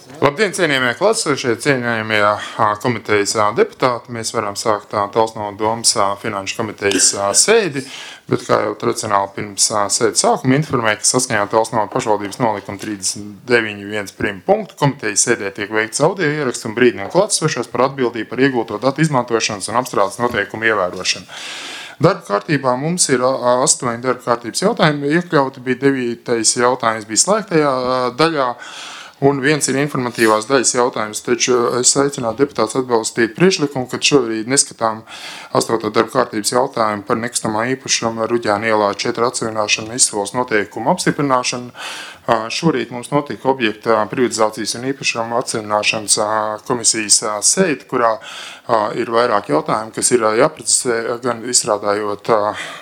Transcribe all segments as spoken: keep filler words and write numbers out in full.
Labdien, cienījamie klātesošie, cienījamie komitejas deputāti. Mēs varam sākt Talsno domas finanšu komitejas sēdi, bet kā jau tradicionāli pirms sēdes sākuma informēja, ka saskaņā Talsno pašvaldības nolikuma trīsdesmit deviņi viens prim punktu komitejas sēdē tiek veikts audio ieraksts un brīdinājumi klātesošos par atbildību par iegūto datu izmantošanas un apstrādes noteikumu ievērošanu. Darba kārtībā mums ir astoņi darba kārtības jautājumi. Iekļauti bija devītais jautājums, bija slēgtajā daļā. Un viens ir informatīvās daļas jautājums, taču es aicinātu deputātus atbalstīt priekšlikumu, kad šobrīd neskatām astoto darba kārtības jautājumu par nekustamā īpašuma Ruģēna ielā četri atsevināšanu izsoles noteikumu apstiprināšanu. Šorīt mums notika objekta privatizācijas un īpašuma atsevināšanas komisijas sēde, kurā ir vairāk jautājumu, kas ir jāprecizē, gan izstrādājot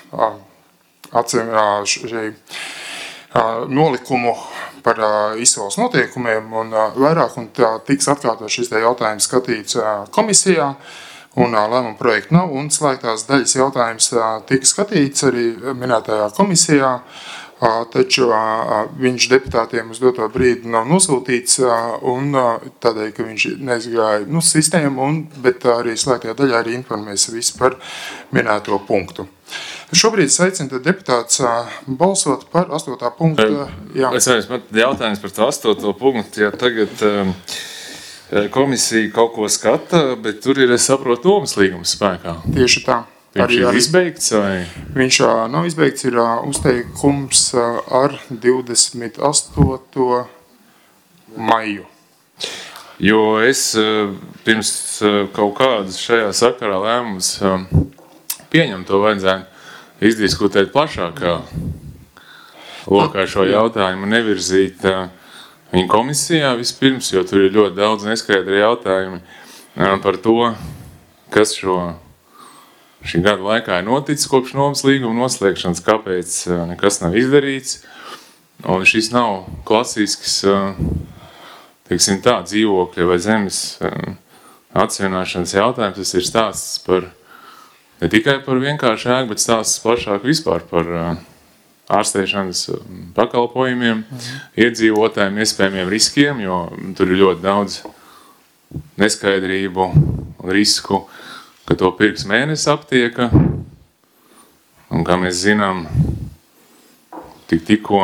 nolikumu par izsoles noteikumiem un vairāk, un tā tiks atkārtot šis te jautājums skatīts komisijā, un lēmuma projekta nav, un slēgtās daļas jautājums tiks skatīts arī minētajā komisijā, taču viņš deputātiem uz doto brīdi nav nosūtīts, un tādēļ, ka viņš neizgāja nu, sistēmu, un, bet arī slēgtajā daļā arī informēs visu par minēto punktu. Šobrīd es aicinu deputāts balsot par astotā punktu. Jā. Es vairs man jautājums par to astoto punktu, ja tagad um, komisija kaut ko skata, bet tur ir, es saprotu, nomas līgums spēkā. Tieši tā. Viņš arī, ir arī, izbeigts vai? Viņš nav izbeigts, ir uzteikums ar divdesmit astoto maiju. Jo es pirms kaut kādas šajā sakarā lēmums pieņem to vajadzētu izdiskutēt plašākā lokā šo jautājumu, nevirzīt viņu komisijā vispirms, jo tur ir ļoti daudz neskaidri jautājumi par to, kas šo šī gada laikā ir noticis kopš nomas līguma noslēgšanas, kāpēc nekas nav izdarīts. Un šis nav klasisks, teiksim tā, dzīvokļa vai zemes atsevināšanas jautājums. Tas ir stāsts par ne tikai par vienkāršu ēku, bet stāsts plašāk vispār par ārstēšanas pakalpojumiem, iedzīvotājiem, iespējamiem riskiem, jo tur ir ļoti daudz neskaidrību un risku, ka to pirks mēnesi aptieka. Un kā mēs zinām, tik tikko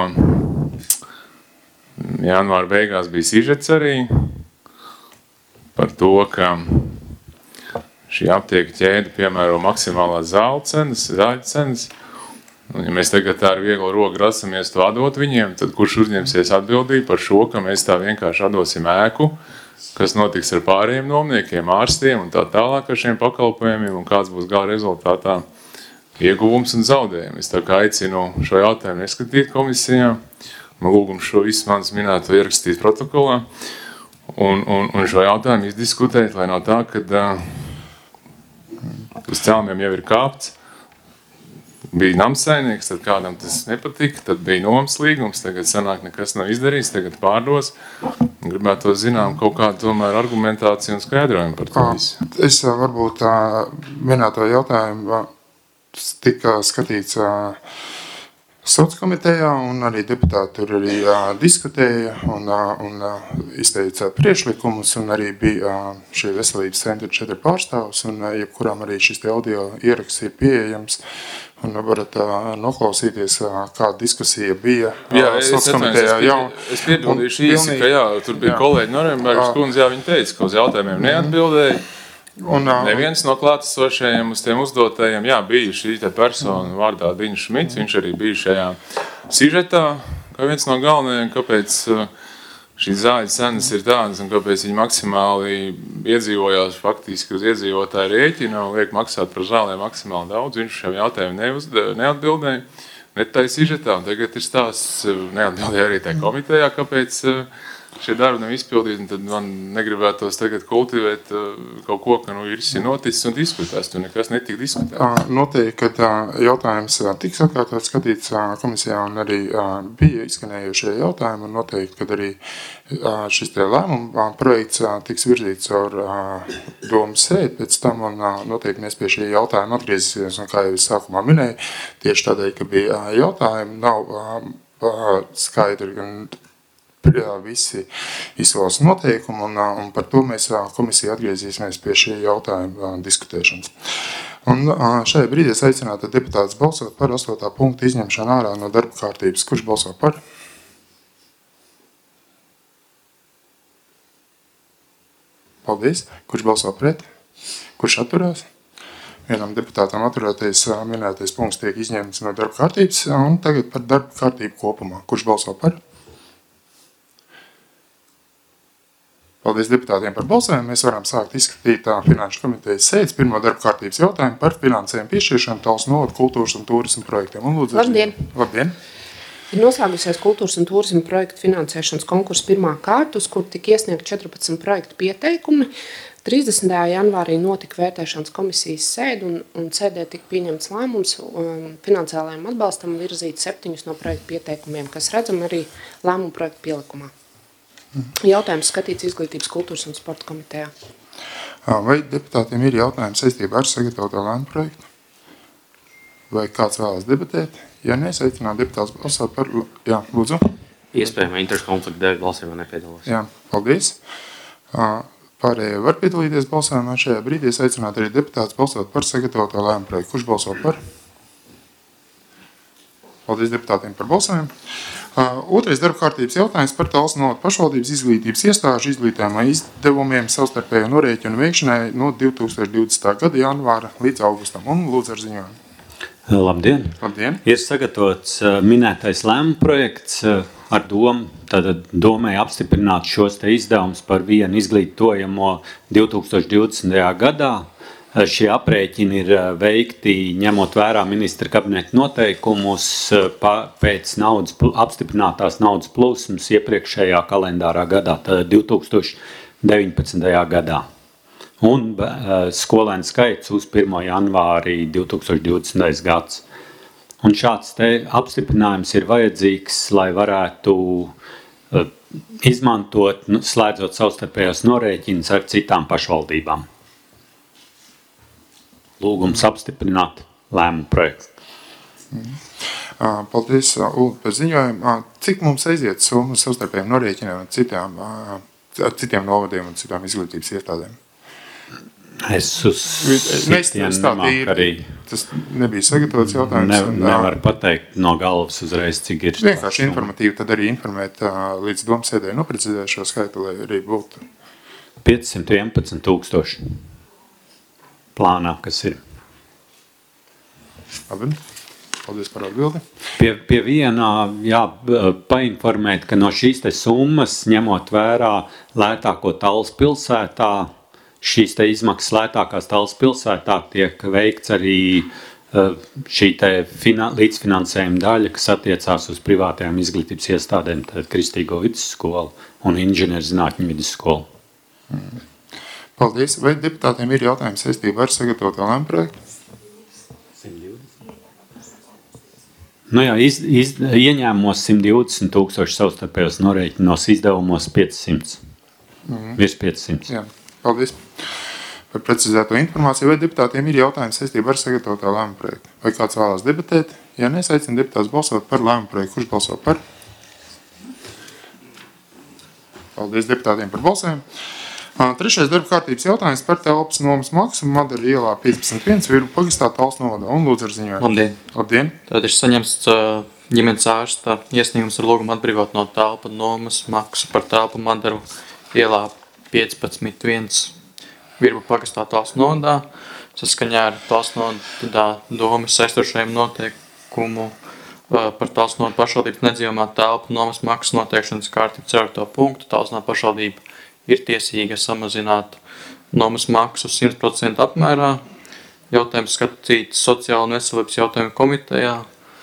janvāra beigās bija sižets arī par to, ka šī aptieka ķēde piemēro maksimālās zāļu cenas, zāļu cenas. Un, ja mēs tagad tā ar vieglu roku grasamies to atdot viņiem, tad kurš uzņemsies atbildību par šo, ka mēs tā vienkārši atdosim ēku, kas notiks ar pārējiem nomniekiem, ārstiem un tā tālāk ar šiem pakalpojumiem, un kāds būs gala rezultātā ieguvums un zaudējumi. Es tā kā aicinu šo jautājumu neskatīt komisijā, man lūgums šo visu manis minēto ierakstīt protokolā, un, un, un šo jautājumu izdiskutēt, lai nav tā, kad uz cēlumiem jau ir kāpts, bija namsainieks, tad kādam tas nepatika, tad bija nomas līgums, tagad sanāk nekas nav izdarīts, tagad pārdos. Gribētu to zinām kaut kādu tomēr argumentāciju un skaidrojumu par to visu. Es varbūt minēto jautājumu tika skatīts Sauc komitejā, un arī deputāti tur arī uh, diskutēja un, uh, un uh, izteica priekšlikumus, un arī bija uh, šie veselības centra četri pārstāvs, un uh, jebkurām arī šis te audio ieraksts ir pieejams, un varat uh, noklausīties, uh, kāda diskusija bija uh, jā, Sauc komitejā. Jā, es piebildīšu īsi, ka jā, tur bija jā. kolēģi Norembergas kundze, jā, viņi teica, ka uz jautājumiem neatbildēja. Un, uh, Neviens no klātesošajiem uz tiem uzdotajiem, jā, bija šī te persona vārdā Diņš Šmits, viņš arī bija šajā sižetā, kā viens no galvenajiem, kāpēc šīs zāļu cenas ir tādas un kāpēc viņi maksimāli iedzīvojās faktiski uz iedzīvotāju rēķina un liek maksāt par zālēm maksimāli daudz. Viņš šiem jautājumiem neatbildēja, net tai sižetā, un tagad ir stāsts, neatbildēja arī tai komitejā, kāpēc šie darbi nav izpildīti, un tad man negribētos tagad kultivēt kaut ko, ka nu ir noticis un diskutēs, tu nekas netika diskutēts. Noteikti, ka jautājums tiks atkārtot skatīts komisijā, un arī bija izskanējušie jautājumi, un noteikti, kad arī šis te lēmuma projekts tiks virzīts caur domas sēdi pēc tam, un noteikti mēs pie šī jautājuma atgriezīsimies, un kā jau es sākumā minēju, tieši tādēļ, ka bija jautājumi, nav skaidri gan visi izsoles noteikumi, un, un par to mēs komisija atgriezīsimies pie šī jautājuma diskutēšanas. Un šajā brīdī es aicinātu deputātus balsot par astotā punktu izņemšanu ārā no darba kārtības. Kurš balso par? Paldies. Kurš balso pret? Kurš atturās? Vienam deputātam atturēties minētais punkts tiek izņemts no darba kārtības, un tagad par darba kārtību kopumā. Kurš balso par? Paldies deputātiem par balsojumu. Mēs varam sākt izskatīt Finanšu komitejas sēdes pirmo darba kārtības jautājumu par finansējumu piešķiršanu Talsu novada kultūras un turisma projektiem. Un lūdzu, Labdien! Labdien! Ir noslēgusies kultūras un turisma projektu finansēšanas konkursa pirmā kārta, uz kur tika iesniegt četrpadsmit projektu pieteikumi. trīsdesmitajā janvārī notika vērtēšanas komisijas sēde, un, un sēdē tika pieņemts lēmums um, finansiālajiem atbalstam virzīt septiņus no projektu pieteikumiem, kas redzam arī lēmumu projektu pielikumā. Jautājums skatīts Izglītības, kultūras un sporta komitejā. Vai deputātiem ir jautājumi saistībā ar sagatavoto lēmumu projektu? Vai kāds vēlas debatēt? Ja ne, es aicinātu deputātus balsot par... Jā, lūdzu. Iespējamā interešu konflikta dēļ balsojumā nepiedalos. Jā, paldies. Pārējie var piedalīties balsojumā. Šajā brīdī es aicinātu arī deputātus balsot par sagatavoto lēmumu projektu. Kurš balso par? Paldies deputātiem par balsojumu. Uh, otrais darba kārtības jautājums par Talsu novada pašvaldības izglītības iestāžu izglītājumā izdevumiem savstarpēju norēķinu veikšanai no divi tūkstoši divdesmitā gada janvāra līdz augustam. Un lūdzu ar ziņojumu. Labdien! Labdien! Ir sagatavots uh, minētais lēmuma projekts uh, ar domu, tātad domai apstiprināt šos te izdevumus par vienu izglītojamo divi tūkstoši divdesmitajā gadā. Šie aprēķini ir veikti ņemot vērā ministra kabineta noteikumus pēc naudas, apstiprinātās naudas plūsmas iepriekšējā kalendārā gadā, tātad divi tūkstoši deviņpadsmitajā gadā. Un skolēnu skaits uz pirmo janvārī divi tūkstoši divdesmitais gads. Un šāds te apstiprinājums ir vajadzīgs, lai varētu izmantot, nu, slēdzot savstarpējos norēķinus ar citām pašvaldībām. Lūgums apstiprināt lēmumu projektu. Paldies, Ulu, par ziņojumu. Cik mums aiziet summa savstarpējiem norēķiniem ar citām, citiem novadiem un citām izglītības iestādēm? Es uz citiem nemāk arī. Tas nebija sagatavots jautājums. Ne, nevar pateikt no galvas uzreiz, cik ir. Vienkārši informatīvi, tad arī informēt līdz domsēdē noprecizēt šo skaitu, lai arī būtu. piecsimt vienpadsmit tūkstoši. Plānā, kas ir. Labi, paldies par atbildi. Pie, pie vienā, jā, painformēt, ka no šīs te summas, ņemot vērā lētāko Talsu pilsētā, šīs te izmaksas lētākās Talsu pilsētā tiek veikts arī šī te finan, līdzfinansējuma daļa, kas attiecās uz privātajām izglītības iestādēm, tad Kristīgo vidusskolu un inženierzinātņu vidusskolu. Mm. Paldies. Vai deputātiem ir jautājums saistībā ar sagatavoto lēmumu projektu? Nu jā, iz, iz, ieņēmumos simt divdesmit tūkstoši savstarpējos norēķinos, izdevumos piecsimt. Mm. Virs piecsimt. Jā, paldies par precizēto informāciju. Vai deputātiem ir jautājums saistībā ar sagatavoto lēmumu projektu? Vai kāds vēlās debatēt? Ja ne, es aicinu deputātus balsot par lēmumu projektu. Kurš balso par? Paldies deputātiem par balsojumu. Trešais darba kārtības jautājums par telpas nomas maksu Madara ielā piecpadsmit viens Virbu pagastā Talsu novadā. Un lūdzu ar ziņojumu. Labdien. Labdien. Tad ir saņemts ģimenes ārsta iesniegums ar lūgumu atbrīvot no telpa nomas maksu par telpu Madaru ielā piecpadsmit viens Virbu pagastā Talsu novadā. Saskaņā ar Talsu novadā domas saistošajiem noteikumu par Talsu novada pašvaldības nedzīvamā telpu nomas maksas noteikšanas kārtību ceturto punktu. Talsu novada pašvaldība ir tiesīga samazināt nomas maksu simt procentu apmērā. Jautājums skatīts sociāla un veselības jautājumu komitejā.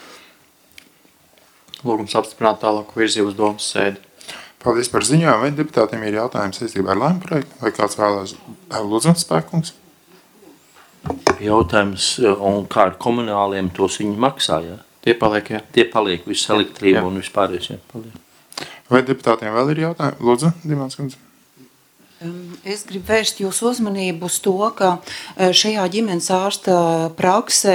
Lūgums apstiprināt tālāku virzību uz domas sēdi. Paldies par ziņojumu. Vai deputātiem ir jautājums saistībā ar lēmumu projektu? Vai kāds vēlās lūdzu spēkums? Jautājums, un kā ar komunāliem tos viņi maksā, jā? Tie paliek, jā. Tie paliek, viss elektrība un vispārējais, jā. Paldies. Vai deputātiem vēl ir jautājumi? Lūdzu, Dimāns kundze. Es gribu vērst jūsu uzmanību uz to, ka šajā ģimenes ārsta praksē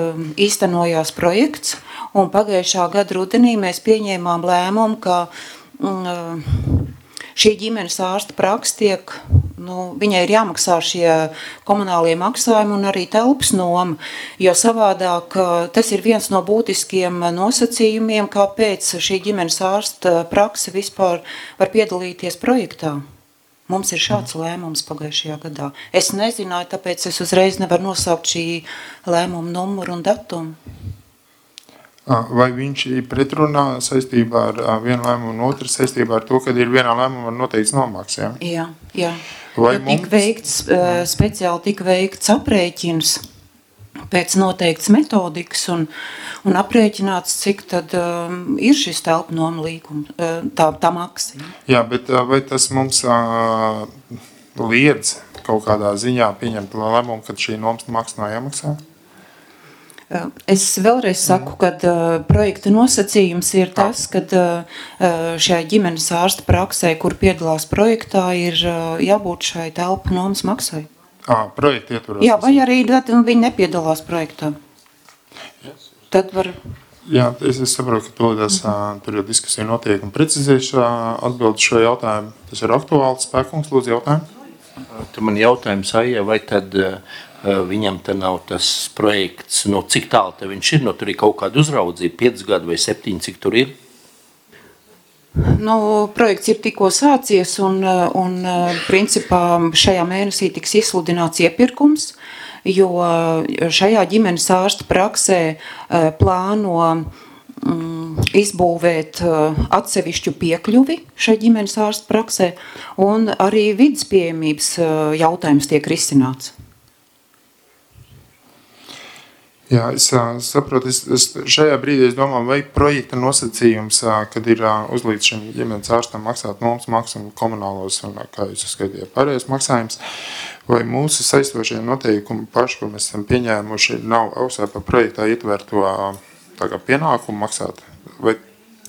īstenojās projekts, un pagājušā gada rudenī mēs pieņēmām lēmumu, ka šī ģimenes ārsta praksa tiek, nu, viņai ir jāmaksā šie komunālie maksājumi un arī telpas noma, jo savādāk tas ir viens no būtiskiem nosacījumiem, kāpēc šī ģimenes ārsta praksa vispār var piedalīties projektā. Mums ir šāds lēmums pagājušajā gadā. Es nezināju, tāpēc es uzreiz nevaru nosaukt šī lēmuma numuru un datumu. Vai viņš ir pretrunā saistībā ar vienu lēmumu un otru saistībā ar to, kad ir vienā lēmumā noteikts nomaks, jā? Jā, jā. Vai ja mums... tik veikts, speciāli tika veikts aprēķins pēc noteikts metodikas un, un aprēķināts, cik tad um, ir šis telpu noma līguma, tā, tā maksa. Jā, jā, bet vai tas mums uh, liedz kaut kādā ziņā pieņemt lēmumu, kad šī nomas maksa nav jāmaksā? Es vēlreiz saku, ka uh, projekta nosacījums ir tas, ka uh, šajā ģimenes ārsta praksē, kur piedalās projektā, ir uh, jābūt šai telpu nomas maksai. À, projekta ietvaros. Jā, vai arī tad viņi nepiedalās projektā. Yes. Tad var... Jā, es, es saprotu, ka to, tas, uh, tur jau diskusija notiek un precizēšu uh, atbildi šo jautājumu. Tas ir aktuāls spēkums, lūdzu jautājumu. Tu man jautājums, Aija, vai tad uh, viņam te nav tas projekts, no cik tālu te viņš ir, no tur ir kaut kāda uzraudzība, pieci gadi vai septiņi, cik tur ir? Nu, projekts ir tikko sācies un, un principā šajā mēnesī tiks izsludināts iepirkums, jo šajā ģimenes ārsta praksē plāno mm, izbūvēt atsevišķu piekļuvi šai ģimenes ārsta praksē un arī vidas pieejamības jautājums tiek risināts. Jā, es uh, saprotu, es, es šajā brīdī es domāju, vai projekta nosacījums, uh, kad ir uh, uzlīdz šim ģimenes ārstam maksāt nomas maksu un komunālos un, kā jūs uzskaitījāt, pārējais maksājums, vai mūsu saistošie noteikumi paši, ko mēs esam pieņēmuši, nav ausē par projektā ietverto uh, tā kā pienākumu maksāt, vai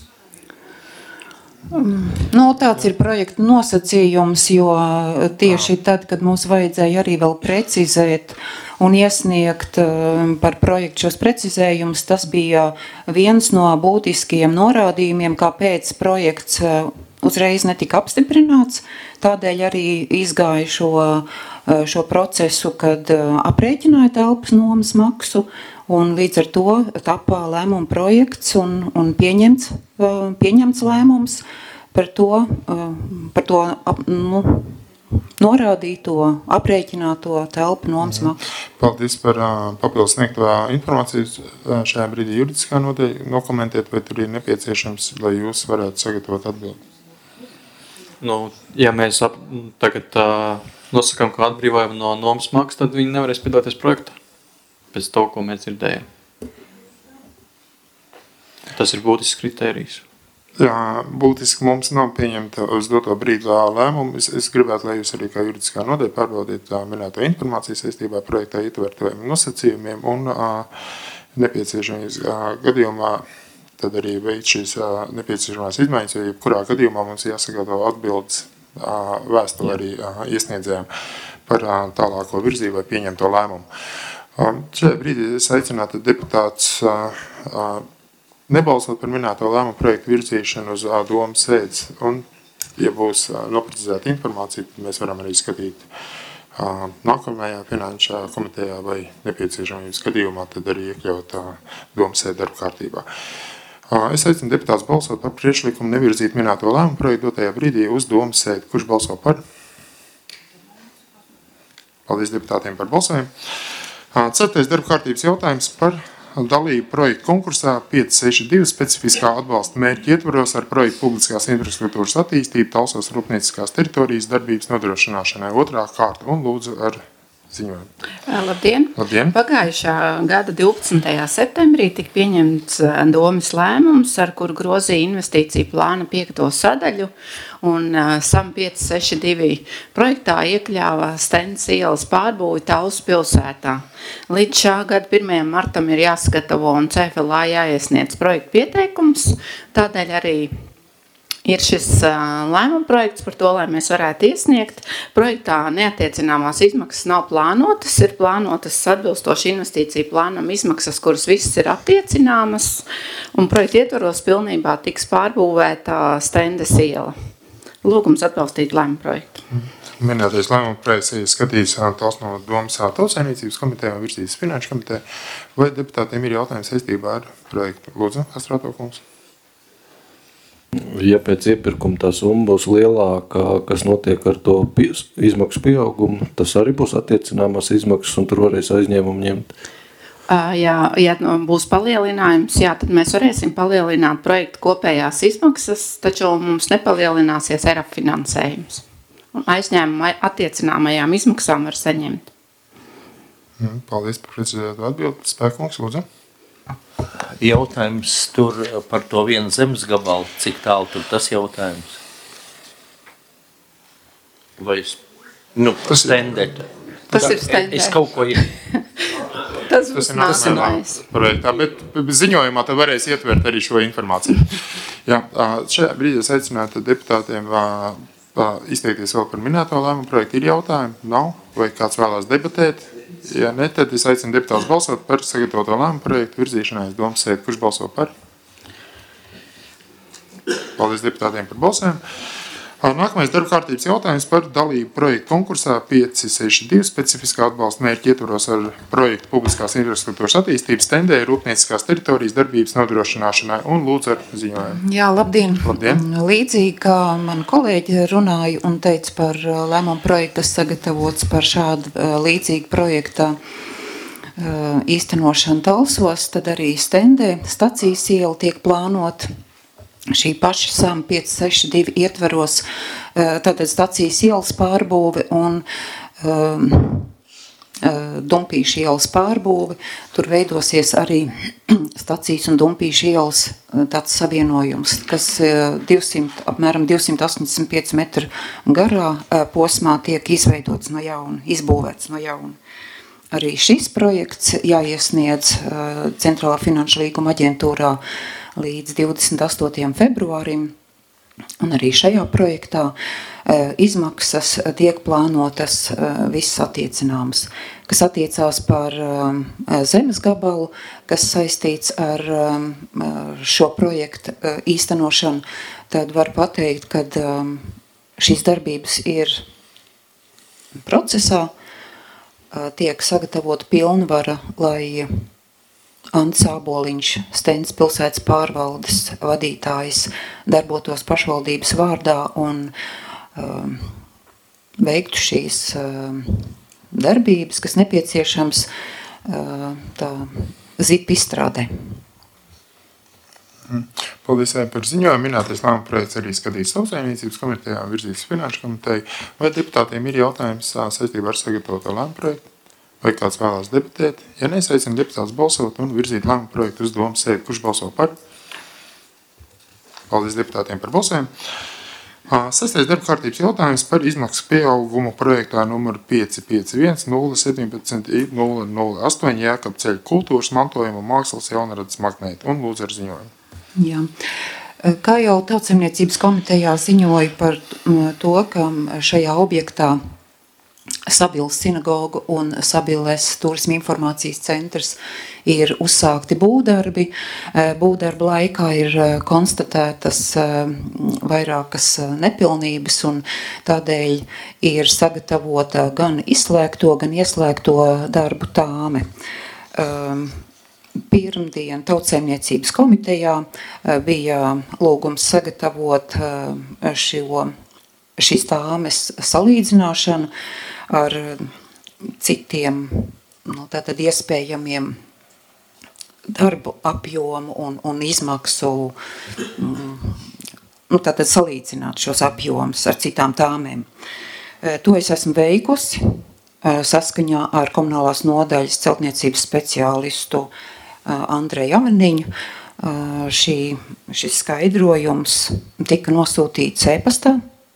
Nu, tāds ir projekta nosacījums, jo tieši tad, kad mums vajadzēja arī vēl precizēt un iesniegt par projektu šos precizējumus, tas bija viens no būtiskiem norādījumiem, kāpēc projekts uzreiz netika apstiprināts. Tādēļ arī izgāja šo, šo procesu, kad aprēķināja telpas nomas maksu, un līdz ar to tapā lēmuma projekts un, un pieņemts, pieņemts lēmums par to, par to nu, norādīto, aprēķināto telpu nomas maksu. Paldies par uh, papildus sniegto informāciju. Šajā brīdī juridiskā nokomentēt, vai tur ir nepieciešams, lai jūs varētu sagatavot atbildi? Nu, ja mēs ap, tagad uh, nosakām, ka atbrīvojam no nomas maksas, tad viņi nevarēs piedalīties projektā. Pēc to, ko mēs dzirdējam. Tas ir būtisks kritērijs. Jā, būtiski mums nav pieņemta uz doto brīdi lēmumu. Es, es gribētu, lai jūs arī kā juridiskā nodeļa pārbaudīt minēto informāciju saistībā projektā ietvertajiem nosacījumiem un uh, nepieciešamības uh, gadījumā tad arī veikt šīs uh, nepieciešamās izmaiņas, jo jebkurā gadījumā mums jāsagatavo atbildes uh, vēstuli arī uh, iesniedzējiem par uh, tālāko virzību vai pieņemto lēmumu. Um, šajā brīdī es aicinātu deputāts uh, uh, nebalsot par minēto lēmumu projektu virzīšanu uz uh, domas sēdes, un, ja būs uh, noprecizēta informācija, tad mēs varam arī skatīt uh, nākamajā finanšā komitejā vai nepieciešamības gadījumā, tad arī iekļaut uh, domas sēdu darba kārtībā. Uh, es aicinu deputāts balsot par priekšlikumu nevirzīt minēto lēmumu projektu dotajā brīdī uz domas sēdi. Kurš balso par? Paldies deputātiem par balsojumu. Ceturtais darba kārtības jautājums par dalību projektu konkursā pieci seši divi specifiskā atbalsta mērķi ietvaros ar projektu publiskās infrastruktūras attīstību Talsos rūpnieciskās teritorijas darbības nodrošināšanai otrā kārta un lūdzu ar ziņojumu. Labdien! Labdien! Pagājušā gada divpadsmitajā septembrī tika pieņemts domes lēmums, ar kuru grozīja investīciju plāna piekto sadaļu, un SAM pieci seši divi projektā iekļāva Stens ielas pārbūvi Talsu pilsētā. Līdz šā gada pirmajam martam ir jāsagatavo un C F L A jāiesniedz projektu pieteikums, tādēļ arī Ir šis uh, lēmuma projekts par to, lai mēs varētu iesniegt. Projektā neattiecināmās izmaksas nav plānotas, ir plānotas atbilstoši investīciju plānam izmaksas, kuras visas ir attiecināmas, un projekta ietvaros pilnībā tiks pārbūvēta Stendes iela. Lūgums atbalstīt lēmuma projektu. Minētais lēmuma projekts ir skatījis tās no domas Tautsaimniecības komiteja un virzīs Finanšu komiteja. Vai deputātiem ir jautājums saistībā ar projektu? Lūdzu, Astrāto kungs. Ja pēc iepirkuma tā summa būs lielāka, kas notiek ar to izmaksu pieaugumu, tas arī būs attiecināmās izmaksas un tur varēs aizņēmumu ņemt? Uh, jā, ja būs palielinājums, jā, tad mēs varēsim palielināt projektu kopējās izmaksas, taču mums nepalielināsies E R A F finansējums. Un aizņēmumu attiecināmajām izmaksām var saņemt. Paldies par precizētu atbildi. Spēkungs, lūdzu. Jautājums tur par to vienu zemes gabalu, cik tālu tur tas jautājums? Vai es, nu, tas stendēt? Tas ir stendēt. Es kaut ko... tas tas ir nākamais projektā, bet ziņojumā tad varēs ietvert arī šo informāciju. Jā, šajā brīdī es aicinātu deputātiem izteikties vēl par minēto lēmumu projektu. Ir jautājumi? Nav? Vai kāds vēlās debatēt? Ja ne, tad es aicinu deputātus balsot par sagatavoto lēmumu projektu virzīšanai. Es domas sēdi, kurš balso par? Paldies deputātiem par balsēm. Nākamais darba kārtības jautājums par dalību projektu konkursā pieci seši divi specifiskā atbalsta mērķi ietvaros ar projektu publiskās infrastruktūras attīstības Stendē rūpnieciskās teritorijas darbības nodrošināšanai un lūdzu ar ziņojumu. Jā, labdien. Labdien. Līdzīgi kā man kolēģi runāja un teica par lēmumu projektu, kas sagatavots par šādu līdzīgu projekta īstenošanu Talsos, tad arī Stendē stacijas iela tiek plānot. Šī paša sāma pieci seši divi ietveros tātad stacijas ielas pārbūve un um, Dumpīša ielas pārbūve. Tur veidosies arī stacijas un Dumpīša ielas tāds savienojums, kas divsimt, apmēram divsimt astoņdesmit pieci metru garā posmā tiek izveidots no jauna, izbūvēts no jauna. Arī šis projekts jāiesniedz Centrālā finanšu līguma aģentūrā līdz divdesmit astotajam februārim, un arī šajā projektā e, izmaksas tiek plānotas e, visas attiecināmas, kas attiecās par e, zemes gabalu, kas saistīts ar e, šo projektu e, īstenošanu, tad var pateikt, ka e, šīs darbības ir procesā, e, tiek sagatavota pilnvara, lai Ants Āboliņš, Stendes pilsētas pārvaldes vadītājs, darbotos pašvaldības vārdā un um, veiktu šīs um, darbības, kas nepieciešams uh, tā zipa izstrādē. Paldies par ziņojumu. Minētais lēmuma projekts arī skatīs Tautsaimniecības komitejā, virzīs Finanšu komiteju. Vai deputātiem ir jautājums saistībā ar sagatavoto lēmuma projektu? Vai kāds vēlās debatēt? Ja ne, es aicinu deputātus balsot un virzīt lēmumu projektu uz domas sēdi, kurš balso par? Paldies deputātiem par balsēm. Sestais darba kārtības jautājums par izmaksu pieaugumu projektā numuru pieci pieci viens nulle septiņpadsmit nulle nulle astoņi Jēkabceļa kultūras mantojuma mākslas jaunradas magnēti un lūdzu ar ziņojumu. Jā. Kā jau Tautsaimniecības komitejā ziņoja par to, ka šajā objektā Sabiles sinagoga un Sabiles turisma informācijas centrs ir uzsākti būvdarbi. Būvdarba laikā ir konstatētas vairākas nepilnības un tādēļ ir sagatavota gan izslēgto, gan ieslēgto darbu tāme. Pirmdien Tautsaimniecības komitejā bija lūgums sagatavot šo, šīs tāmes salīdzināšanu ar citiem nu, tātad iespējamiem darbu apjomu un, un izmaksu, nu, tātad salīdzināt šos apjomus ar citām tāmēm. To es esmu veikusi saskaņā ar komunālās nodaļas celtniecības speciālistu Andreju Avaniņu. Šī, šis skaidrojums tika nosūtīts e-pastā.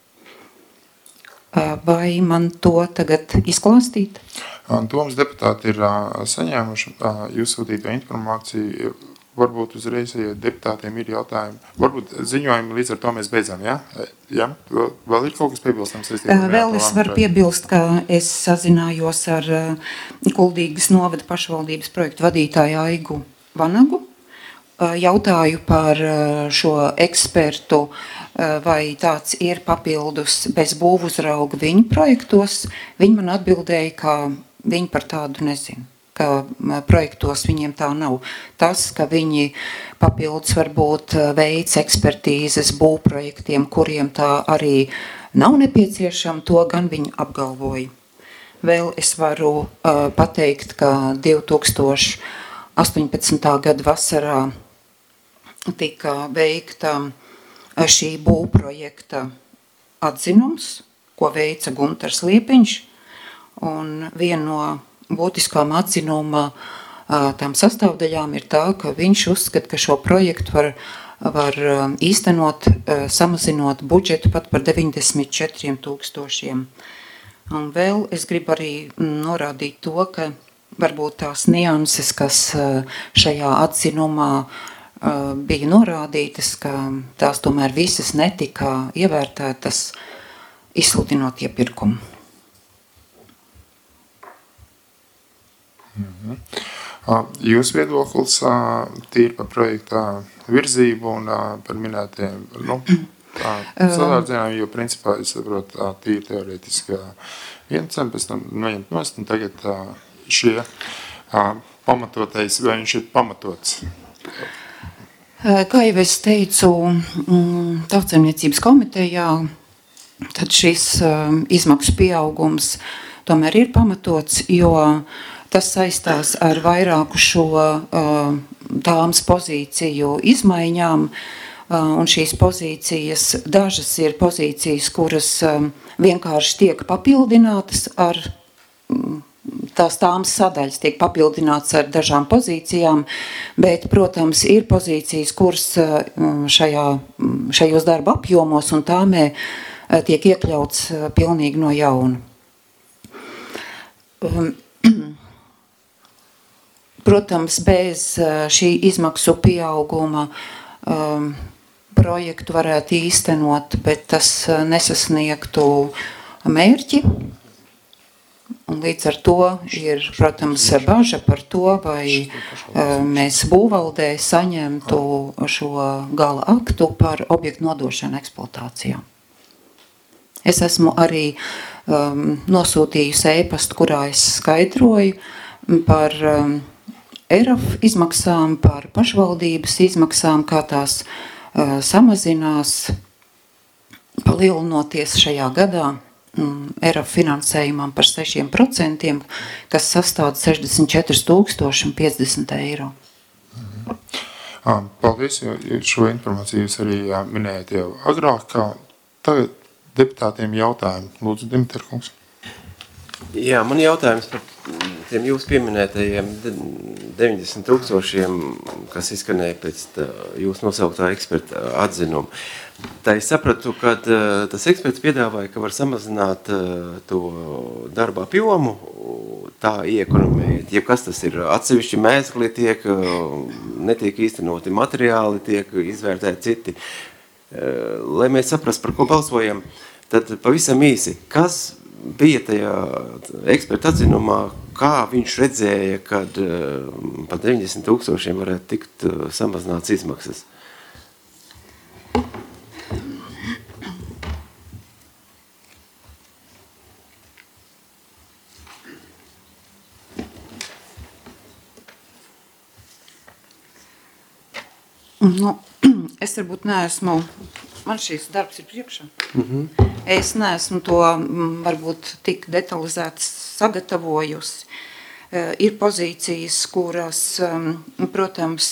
Vai man to tagad izklāstīt? Domas deputāti ir saņēmuši jūs sūtīto informāciju. varbūt uzreiz, ja deputātiem ir jautājumi. Varbūt ziņojumi līdz ar to mēs beidzam, jā? Ja? Vēl ir kaut kas piebilstams? Vēl es varu piebilst, ka es sazinājos ar Kuldīgas novada pašvaldības projektu vadītāju Aigu Vanagu. Jautāju par šo ekspertu, vai tāds ir papildus bez būvuzrauga viņu projektos. Viņi man atbildēja, ka viņi par tādu nezina, ka projektos viņiem tā nav. Tas, ka viņi papildus varbūt veic ekspertīzes būvprojektiem, kuriem tā arī nav nepieciešama, to gan viņi apgalvoja. Vēl es varu uh, pateikt, ka divi tūkstoši astoņpadsmitā gada vasarā tika veikta šī būvprojekta atzinums, ko veica Guntars Liepiņš, un viena no būtiskām atzinuma tām sastāvdaļām ir tā, ka viņš uzskata, ka šo projektu var, var īstenot, samazinot budžetu pat par deviņdesmit četriem tūkstošiem. Un vēl es gribu arī norādīt to, ka varbūt tās nianses, kas šajā atzinumā bija norādītas, ka tās tomēr visas netika ievērtētas, izsludinot iepirkumu. Mm-hmm. Jūs viedoklis tīri par projektā virzību un par minētiem, nu, sadārdzienām, jo principā, es saprotu, tā tīri teorētiski viena cena, pēc tam noņemt nost, un tagad šie pamatotais, vai viņš ir pamatots? Kā jau es teicu, Tautsaimniecības komitejā, tad šis izmaksu pieaugums tomēr ir pamatots, jo tas saistās ar vairāku šo tāmas pozīciju izmaiņām, un šīs pozīcijas, dažas ir pozīcijas, kuras vienkārši tiek papildinātas ar tās tāmas sadaļas tiek papildināts ar dažām pozīcijām, bet, protams, ir pozīcijas, kuras šajā, šajos darba apjomos un tāmē tiek iekļauts pilnīgi no jauna. Protams, bez šī izmaksu pieauguma projektu varētu īstenot, bet tas nesasniegtu mērķi. Un līdz ar to ir, protams, baža par to, vai mēs būvvaldē saņemtu šo gala aktu par objektu nodošanu eksploatācijā. Es esmu arī um, nosūtījusi e-pastu, kurā es skaidroju par um, E R A F izmaksām, par pašvaldības izmaksām, kā tās uh, samazinās, palielinoties šajā gadā E R A F finansējumam par sešiem procentiem, kas sastāv sešdesmit četri tūkstoši piecdesmit eiro. Paldies, jo šo informāciju jūs arī minējat jau agrāk, kā tagad deputātiem jautājumi. Lūdzu, Dimiter kungs. Jā, man jautājums par tiem jūs pieminētajiem deviņdesmit tūkstošiem, kas izskanēja pēc tā, jūs nosauktā eksperta atzinuma. Tā es sapratu, ka tas eksperts piedāvāja, ka var samazināt to darba apjomu, tā iekonomējot. Ja kas tas ir atsevišķi mēsli, tiek, netiek īstenoti materiāli, tiek izvērtēti citi. Lai mēs saprast, par ko balsojam, tad pavisam īsi, kas bija tajā eksperta atzinumā, kā viņš redzēja, kad pat deviņdesmit tūkstošiem varētu tikt samazināts izmaksas? Nu, es varbūt neesmu, man šīs darbs ir priekšā. Mm-hmm. Es neesmu to varbūt tik detalizēti sagatavojusi. Ir pozīcijas, kuras, protams,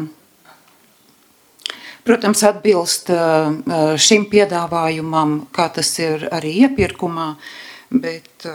protams, atbilst šim piedāvājumam, kā tas ir arī iepirkumā, bet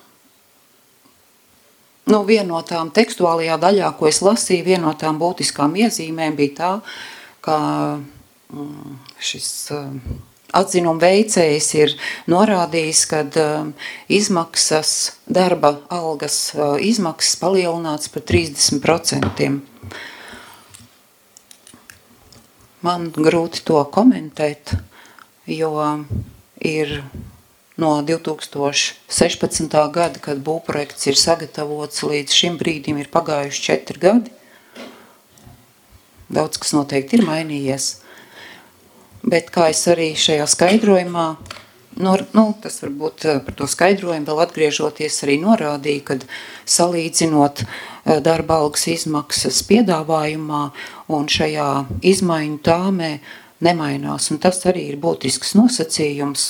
nu, viena no tām tekstuālajā daļā, ko es lasīju, viena no tām būtiskām iezīmēm bija tā, ka šis atzinuma veicējs ir norādījis, ka izmaksas, darba algas izmaksas palielināts par trīsdesmit procentiem. Man grūti to komentēt, jo ir no divi tūkstoši sešpadsmitā gada, kad būvprojekts ir sagatavots, līdz šim brīdim ir pagājuši četri gadi. Daudz, kas noteikti ir mainījies. Bet kā es arī šajā skaidrojumā, no, nu, tas varbūt par to skaidrojumu vēl atgriežoties arī norādīja, kad salīdzinot darba algas izmaksas piedāvājumā un šajā izmaiņu tāmē nemainās. Un tas arī ir būtisks nosacījums.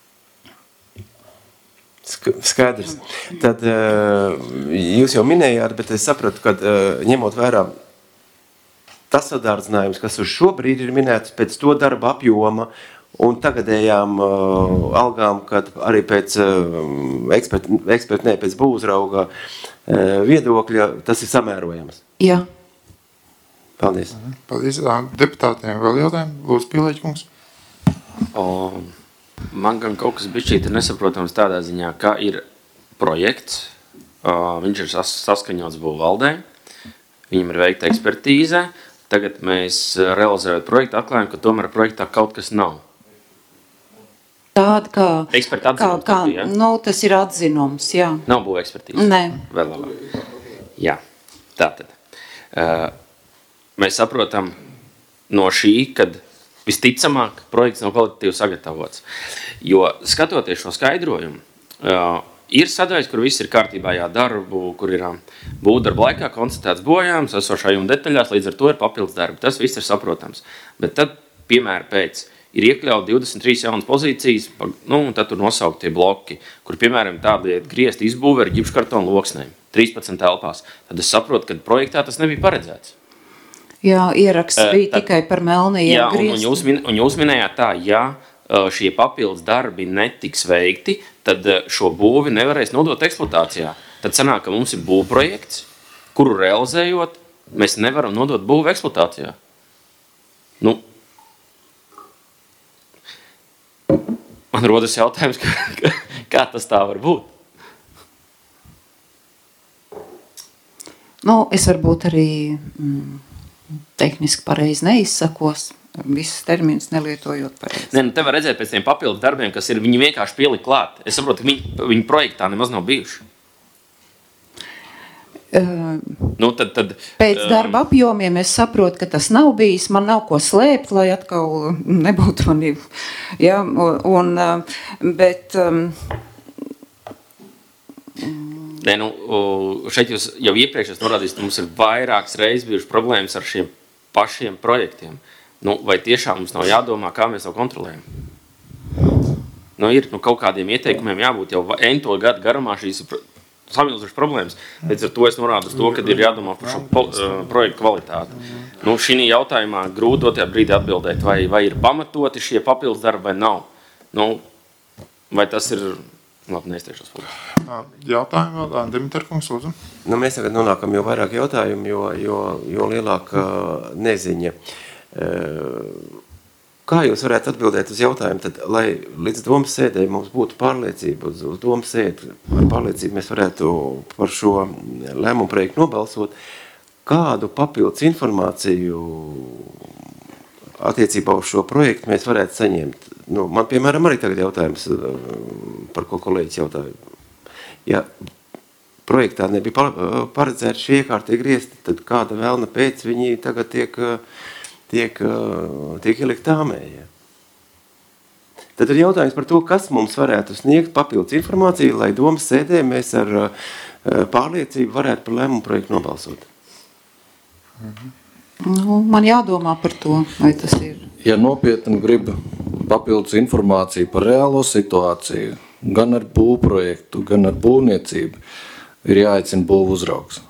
Skaidrs. Tad jūs jau minējāt, bet es sapratu, ka ņemot vērā tas sadārdzinājums, kas uz šo brīdi ir minēts pēc to darba apjoma un tagadējām uh, algām, kad arī pēc uh, eksperta, ekspert, ne, pēc būvuzrauga uh, viedokļa, tas ir samērojams. Jā. Paldies. Paldies. Deputātiem vēl jautājumi? Lūdzu, Pīlēķkungs. O, man gan kaut kas bišķīt ir nesaprotams tādā ziņā, ka ir projekts, uh, viņš ir sas, saskaņots būvvaldē, viņam ir veikta ekspertīze, tagad mēs realizējot projektu atklājam, ka tomēr projektā kaut kas nav. Tāda kā, Eksperta atzinums, kā, kā ja? nu, tas ir atzinums, jā. Nav būva ekspertīze? Nē. Vēl labāk. Jā, tātad. Uh, mēs saprotam no šī, kad visticamāk projekts nav kvalitatīvi sagatavots. Jo skatoties šo skaidrojumu, uh, ir sadaļas, kur viss ir kārtībā jādarbu, kur ir būvdarba laikā konstatēts bojājums, esošajuma detaļās, līdz ar to ir papildus darbi. Tas viss ir saprotams. Bet tad, piemēram, pēc ir iekļaut divdesmit trīs jaunas pozīcijas, nu, un tad tur nosaukt tie bloki, kur, piemēram, tādi griezt izbūve ar ģipškartonu loksnēm, trīspadsmit telpās. Tad es saprotu, ka projektā tas nebija paredzēts. Jā, ieraksts Uh, bija tad, tikai par melnajiem jā, un, un, grieztiem. jūs min, un jūs minējāt tā, ja šie papildus darbi netiks veikti, tad šo būvi nevarēs nodot eksploatācijā. Tad sanāk, ka mums ir būvprojekts, kuru realizējot, mēs nevaram nodot būvu eksploatācijā. Nu, man rodas jautājums, kā, kā tas tā var būt? Nu, es varbūt arī mm, tehniski pareizi neizsakos, visas terminus nelietojot pareizi. Ne, nu te var redzēt pēc tiem papildus darbiem, kas ir, viņi vienkārši pielikt klāt. Es saprotu, ka viņi, viņi projektā nemaz nav bijuši. Uh, nu, tad, tad, Pēc um, darba apjomiem es saprotu, ka tas nav bijis, man nav ko slēpt, lai atkal nebūtu manī. Ja, un, bet... Um, Ne, nu, šeit jūs jau iepriekš es norādījis, ka mums ir vairākas reizes bijušas problēmas ar šiem pašiem projektiem. Nu, vai tiešām mums nav jādomā, kā mēs to kontrolējam? Nu, ir nu, kaut kādiem ieteikumiem jābūt jau ento gadu garumā šīs samilzušas problēmas. Līdz ar to es norādu uz to, ka ir jādomā par šo po, uh, projektu kvalitāti. Nu, šī jautājumā grūti dotajā brīdī atbildēt, vai, vai ir pamatoti šie papildus darbi vai nav. Nu, vai tas ir... Labi, neizteikšos. Jautājumi vēl, Dimitar kungs, lūdzu. Nu, mēs tagad nonākam jau vairāk jautājumu, jo, jo, jo lielāka neziņa. Kā jūs varētu atbildēt uz jautājumu, tad, lai līdz domas sēdē mums būtu pārliecība, uz, uz domas sēdi, ar pārliecību mēs varētu par šo lēmumu projektu nobalsot, kādu papildus informāciju attiecībā uz šo projektu mēs varētu saņemt? Nu, man, piemēram, arī tagad jautājums, par ko kolēģis jautāja. Ja projektā nebija paredzēts šie iekārtie griezti, tad kāda vēlna pēc viņi tagad tiek, tiek, tiek ielikt tāmē? Ja? Tad ir jautājums par to, kas mums varētu sniegt papildus informāciju, lai domas sēdē mēs ar pārliecību varētu par lēmumu projektu nobalsot. Nu, man jādomā par to, vai tas ir. Ja nopietni grib papildus informāciju par reālo situāciju, gan ar būvprojektu, gan ar būvniecību, ir jāaicina būvu uzraugs.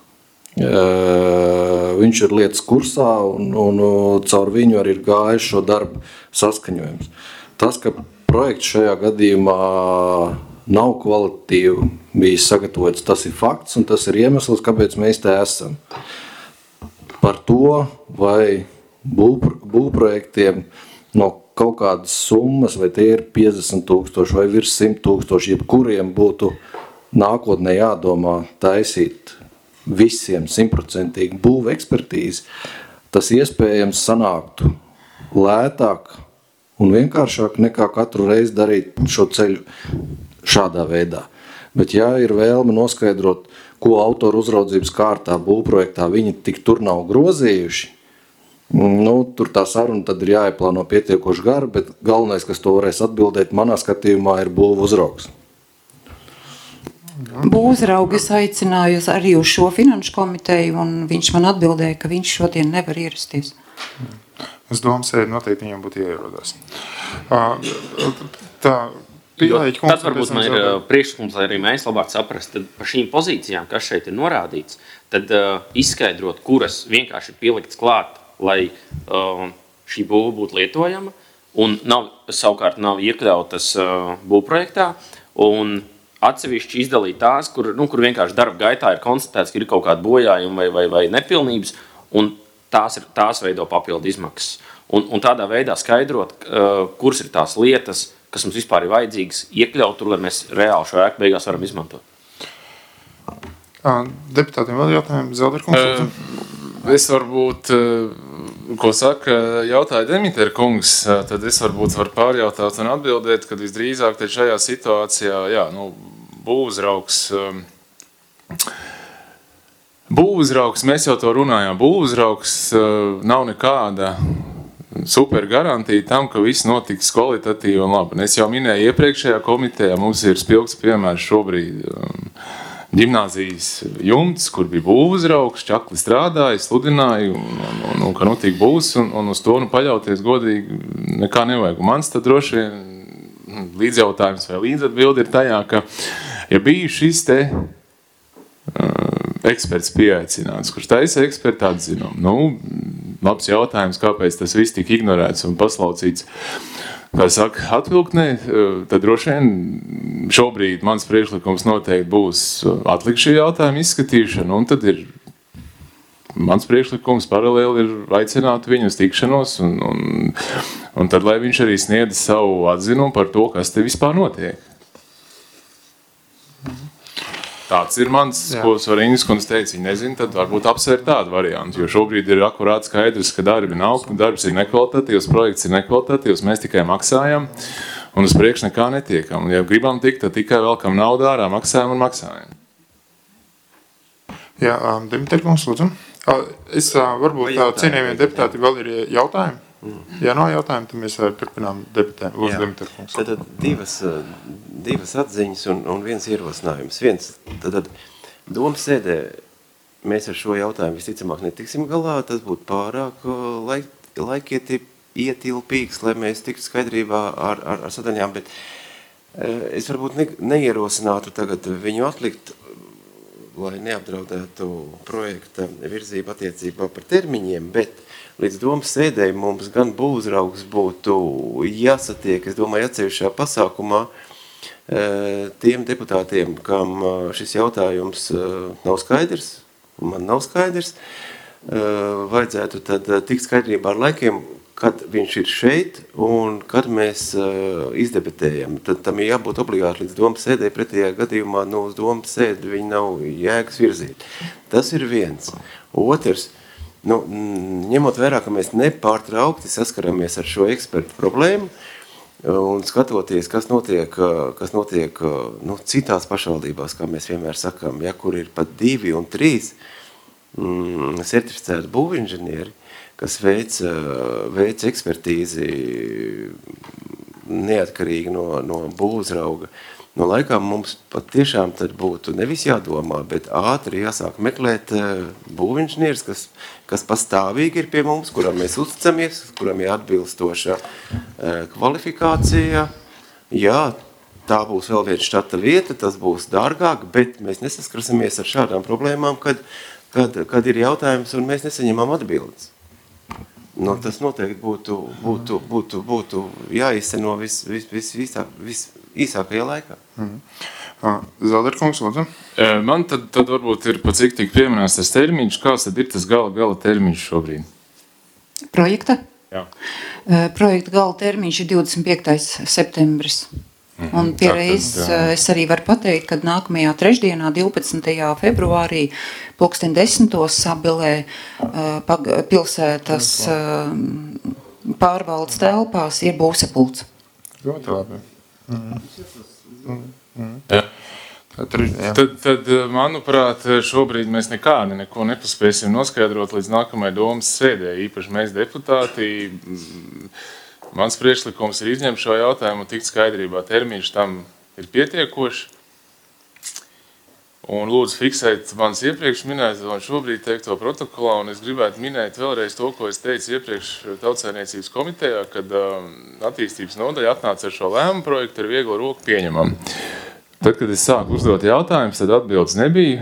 Viņš ir lietas kursā un, un caur viņu arī ir gājis šo darbu saskaņojums. Tas, ka projekts šajā gadījumā nav kvalitatīvi bijis sagatavots, tas ir fakts un tas ir iemesls, kāpēc mēs te esam. Par to, vai būvprojektiem no kaut kādas summas, vai tie ir piecdesmit tūkstoši vai virs simt tūkstoši, jebkuriem būtu nākotnē jādomā taisīt visiem simtprocentīgi būvu ekspertīzi, tas iespējams sanāktu lētāk un vienkāršāk nekā katru reizi darīt šo ceļu šādā veidā. Bet ja ir vēlme noskaidrot, ko autoru uzraudzības kārtā būvprojektā viņi tik tur nav grozījuši, nu, tur tā saruna tad ir jāieplāno pietiekoši gara, bet galvenais, kas to varēs atbildēt, manā skatījumā ir būvu uzraugs. Būvuzraugas aicināju arī uz šo finanšu komiteju, un viņš man atbildēja, ka viņš šodien nevar ierasties. Es domāju, ka noteikti viņam būtu ierodās. Tā, pieeja, tas varbūt man ir priekšlikums, lai arī mēs labāk saprast, tad par šīm pozīcijām, kas šeit ir norādīts, tad uh, izskaidrot, kuras vienkārši ir pielikts klāt, lai uh, šī būva būtu lietojama, un nav, savukārt nav iekļautas uh, būvprojektā, un atsevišķi izdalīt tās, kur, nu, kur vienkārši darba gaitā ir konstatēts, ka ir kaut kāda bojājuma vai, vai, vai nepilnības, un tās, ir, tās veido papildu izmaksas. Un, un tādā veidā skaidrot, uh, kuras ir tās lietas, kas mums vispār ir vajadzīgas, iekļaut tur, lai mēs reāli šo ēku beigās varam izmantot. Deputātiem vēl jautājumi? Zelderkungs? Uh, es varbūt, uh, ko saka, jautāja Demitera kungs, uh, tad es varbūt varu pārjautāt un atbildēt, kad visdrīzāk tad šajā situācijā, jā, nu, būvuzraugs, um, būvuzraugs, mēs jau to runājām, būvuzraugs uh, nav nekāda super garantija tam, ka viss notiks kvalitatīvi un labi. Un es jau minēju iepriekšējā komitejā, mums ir spilgts piemērs šobrīd um, ģimnāzijas jumts, kur bija būvuzraugs, čakli strādāja, sludināja, un, un, un, un ka nu tik būs, un, un uz to nu paļauties godīgi nekā nevajag. Un mans tad droši vien līdzjautājums vai līdzatbildi ir tajā, ka ja bija šis te uh, eksperts pieaicināts, kurš taisa eksperta atzinumu, nu, labs jautājums, kāpēc tas viss tika ignorēts un paslaucīts. Kā saka, atvilktnē, tad droši vien šobrīd mans priekšlikums noteikti būs atlikt šī jautājuma izskatīšana, un tad ir mans priekšlikums paralēli ir aicināt viņu uz tikšanos, un, un, un tad, lai viņš arī sniedz savu atzinumu par to, kas te vispār notiek. Tāds ir mans, jā. Ko Svarīnis kundze teica, viņi nezina, tad varbūt apsvērt tādu variantu, jo šobrīd ir akurāt skaidrs, ka darbi nav, darbs ir nekvalitatīvs, projekts ir nekvalitatīvs, mēs tikai maksājam un uz priekš nekā netiekam. Un, ja gribam tikt, tad tikai velkam naudu ārā, maksājam un maksājam. Jā, Demitera kungs, lūdzu. Es varbūt cienījumiem deputāti vēl ir jautājumi. Mm. Ja nav jautājumu, tad mēs turpinām debatēm. Lūdzu, Demitera kungs. Tad divas, divas atziņas un, un viens ierosinājums. Viens, tad domas sēdē mēs ar šo jautājumu visticamāk netiksim galā, tas būtu pārāk laik, laikietilpīgs, lai mēs tiktu skaidrībā ar, ar, ar sadaļām, bet es varbūt ne, neierosinātu tagad viņu atlikt, lai neapdraudētu projekta virzību attiecībā par termiņiem, bet līdz domas sēdēji mums gan būvuzraugs būtu jāsatiek, es domāju, atsevišķā pasākumā tiem deputātiem, kam šis jautājums nav skaidrs, un man nav skaidrs, vajadzētu tad tikt skaidrībā ar laikiem, kad viņš ir šeit un kad mēs izdebatējam. Tad tam ir jābūt obligāti līdz domas sēdēji, pretējā gadījumā no uz domas sēdi viņi nav jēgas virzīt. Tas ir viens. Otrs, nu, ņemot vērā, ka mēs nepārtraukti saskaramies ar šo ekspertu problēmu un skatoties, kas notiek, kas notiek nu, citās pašvaldībās, kā mēs vienmēr sakām, ja, kur ir pat divi un trīs mm, certificēti būvinženieri, kas veic, veic ekspertīzi neatkarīgi no, no būvuzrauga. No laikām mums pat tiešām tad būtu nevis jādomā, bet ātri jāsāk meklēt būvinženieris, kas, kas pastāvīgi ir pie mums, kuram mēs uzticamies, kuram ir atbilstoša kvalifikācija. Jā, tā būs vēl viena štata vieta, tas būs dārgāk, bet mēs nesaskarsimies ar šādām problēmām, kad, kad, kad ir jautājums un mēs nesaņemam atbildes. No, tas noteikti būtu, būtu, būtu, būtu jāizseno vis, vis, vis, visā, vis īsākajā laikā. Mm. Zelderkungs, lūdzu. Man tad, tad varbūt ir pa cik tik pieminēts tas termiņš, kāds tad ir tas gala, gala termiņš šobrīd? Projekta? Jā. Projekta gala termiņš ir divdesmit piektais septembris. Mm-hmm. Un pierreiz es arī varu pateikt, ka nākamajā trešdienā, divpadsmitajā februārī, pulksten desmitos Sabilē pilsētas pārvaldes telpās ir būvsapulcs. Ļoti labi. Mm. Mm. Mm. Jā. Tad, tad, manuprāt, šobrīd mēs nekādi neko nepaspēsim noskaidrot līdz nākamajai domas sēdē. Īpaši mēs deputāti. Mans priekšlikums ir izņemt šo jautājumu un tikt skaidrībā. Termiņš tam ir pietiekoši. Un lūdzu fiksēt manas iepriekš minēto un šobrīd teikto protokolā, un es gribētu minēt vēlreiz to, ko es teicu iepriekš Tautsaimniecības komitejā, kad uh, attīstības nodaļa atnāca ar šo lēmumu projektu ar vieglu roku pieņemam. Tad, kad es sāku uzdot jautājumus, tad atbildes nebija.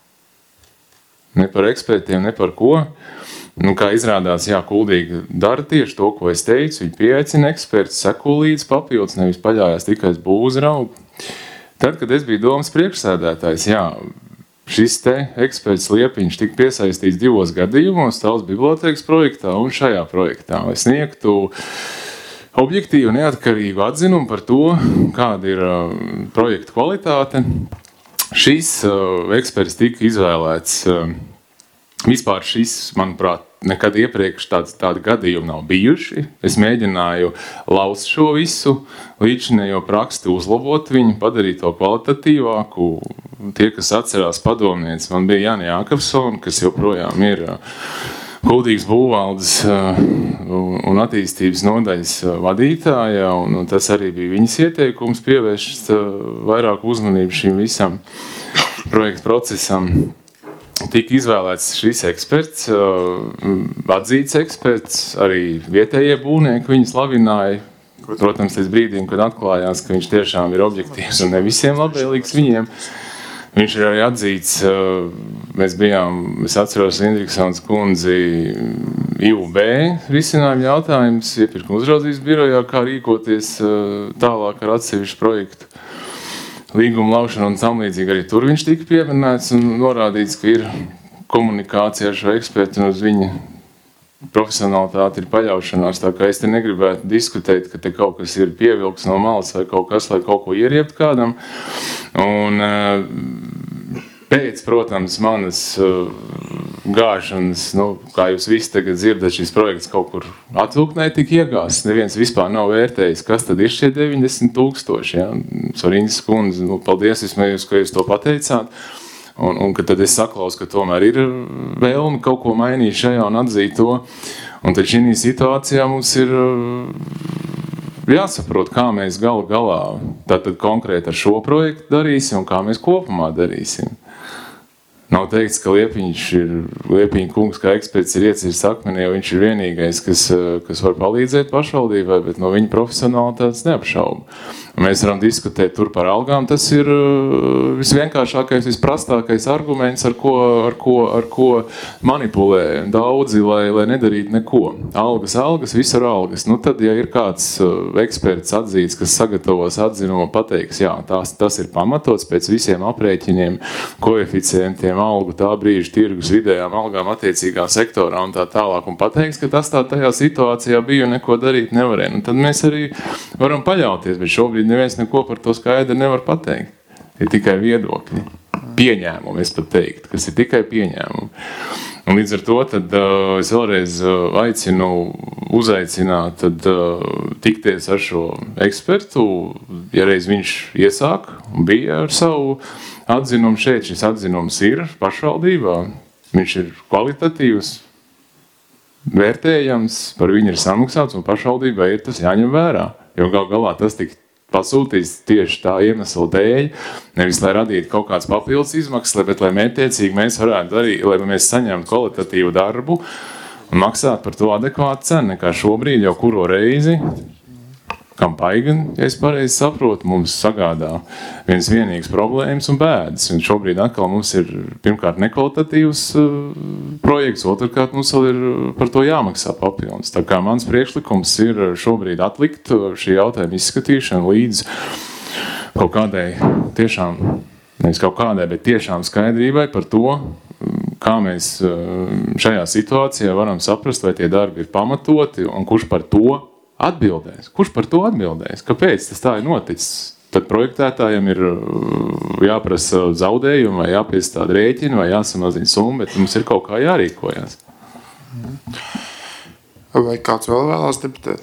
Ne par ekspertiem, ne par ko. Nu, kā izrādās, jā, Kuldīgi dara tieši to, ko es teicu. Viņi pieaicina eksperts, seko līdz papildus, nevis paļājās tikai uz būvzraugu. Tad, kad es biju domas priekšsēdētājs, jā, šis te eksperts Liepiņš tika piesaistīts divos gadījumos, Tallas bibliotēkas projektā un šajā projektā, lai sniegtu objektīvu neatkarīgu atzinumu par to, kāda ir uh, projekta kvalitāte. Šis uh, eksperts tika izvēlēts, uh, vispār šis, manuprāt, nekad iepriekš tāds, tādi gadījumi nav bijuši. Es mēģināju laust šo visu, līdzinējo praksti uzlabot viņu, padarīt to kvalitatīvāku. Tie, kas atcerās padomnieci, man bija Jāni Jākapsona, kas joprojām ir Kuldīgas būvvaldes un attīstības nodaļas vadītāja, un tas arī bija viņas ieteikums pievērst vairāk uzmanību šim visam projektu procesam. Tika izvēlēts šis eksperts, atzīts eksperts, arī vietējie būvnieki viņu slavināja. Protams, līdz brīdim, kad atklājās, ka viņš tiešām ir objektīvs un ne visiem labvēlīgs viņiem. Viņš ir arī atzīts, mēs bijām, es atceros Indriksons kundzi I U B risinājumu jautājums, iepirkuma uzraudzības birojā, kā rīkoties tālāk ar atsevišķu projektu. Līguma laušana un tam līdzīgi arī tur viņš tika pieminēts un norādīts, ka ir komunikācija ar šo ekspertu un uz viņa profesionalitāti ir paļaušanās. Tā kā es te negribētu diskutēt, ka te kaut kas ir pievilks no malas vai kaut kas, lai kaut ko ieriept kādam. Un pēc, protams, manas gāšanas, nu, kā jūs visi tagad dzirdat, šis projekts kaut kur atvilknē tika iegāsts. Neviens vispār nav vērtējis, kas tad ir šie deviņdesmit tūkstoši. Ja? Sorīnas kundze, nu, paldies vismaz, ka jūs to pateicāt. Un, un ka tad es saklausu, ka tomēr ir vēlme kaut ko mainīt šajā un atzīt to. Un tad šī situācijā mums ir jāsaprot, kā mēs galu galā tātad konkrēti ar šo projektu darīsim un kā mēs kopumā darīsim. Nav teikts, ka Liepiņš ir, Liepiņa kungs kā eksperts ir iecirsts akmenī, jo viņš ir vienīgais, kas, kas var palīdzēt pašvaldībai, bet no viņa profesionālitātes neapšaubu. Mēs varam diskutēt tur par algām, tas ir visvienkāršākais, visprastākais arguments, ar ko, ar ko, ar ko manipulē daudzi, lai, lai nedarītu neko. Algas, algas, visur algas. Nu tad, ja ir kāds eksperts atzīts, kas sagatavos atzinumu, pateiks, jā, tās, tas ir pamatots pēc visiem aprēķiniem, koeficientiem, algu tā brīža tirgus vidējām algām attiecīgā sektorā un tā tālāk, un pateiks, ka tas tā tajā situācijā bija un neko darīt nevarēja. Un tad mēs arī varam paļauties, bet šobrīd neviens neko par to skaidri nevar pateikt. Ir tikai viedokļi. Pieņēmumi, es pat teiktu, kas ir tikai pieņēmumi. Un līdz ar to tad, uh, es vēlreiz uh, aicinu uzaicināt tad, uh, tikties ar šo ekspertu, ja reiz viņš iesāk un bija ar savu atzinumu šeit. Šis atzinums ir pašvaldībā, viņš ir kvalitatīvs, vērtējams, par viņu ir samaksāts un pašvaldībā ir tas jāņem vērā. Jo gal galā tas tika pasūtīts tieši tā iemesla dēļ, nevis lai radītu kaut kāds papildus izmaksas, bet lai mērķtiecīgi mēs varētu darīt, lai mēs saņemtu kvalitatīvu darbu un maksātu par to adekvātu cenu, nekā šobrīd jau kuro reizi, kam paigan, ja es pareizi saprotu, mums sagādā viens vienīgs problēmas un bēdas. Un šobrīd atkal mums ir pirmkārt nekvalitatīvs uh, projekts, otrkārt mums vēl ir par to jāmaksā papildus. Tā kā mans priekšlikums ir šobrīd atlikt šī jautājuma izskatīšanu līdz kaut kādai tiešām, nevis kaut kādai, bet tiešām skaidrībai par to, kā mēs šajā situācijā varam saprast, vai tie darbi ir pamatoti un kurš par to atbildēs. Kurš par to atbildēs? Kāpēc tas tā ir noticis? Tad projektētājiem ir jāprasa zaudējumi, vai jāpiestāda rēķini, vai jāsamazina summa, bet mums ir kaut kā jārīkojas. Vai kāds vēl vēlās debatēt?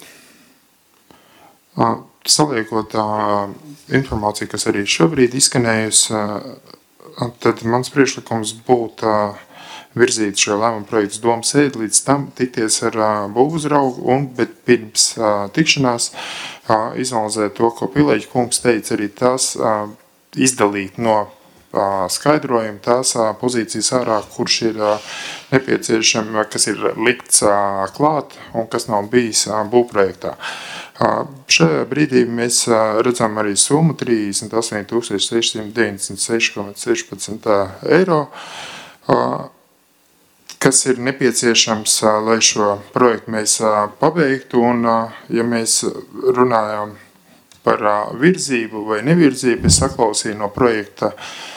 Saliekot informāciju, kas arī šobrīd izskanējusi, tad mans priekšlikums būtu virzīt šo lēmumu projektu domu sēdi, līdz tam tikties ar būvuzraugu, un, bet pirms tikšanās izanalizēt to, ko Pilēģa kungs teica, arī tas izdalīt no skaidrojumu tās pozīcijas ārā, kurš ir nepieciešami, kas ir likts klāt un kas nav bijis būvprojektā. Šajā brīdī mēs redzam arī summu trīsdesmit astoņi tūkstoši sešsimt deviņdesmit seši komats sešpadsmit eiro, kas ir nepieciešams, lai šo projektu mēs pabeigtu, un ja mēs runājam par virzību vai nevirzību, es saklausīju no projekta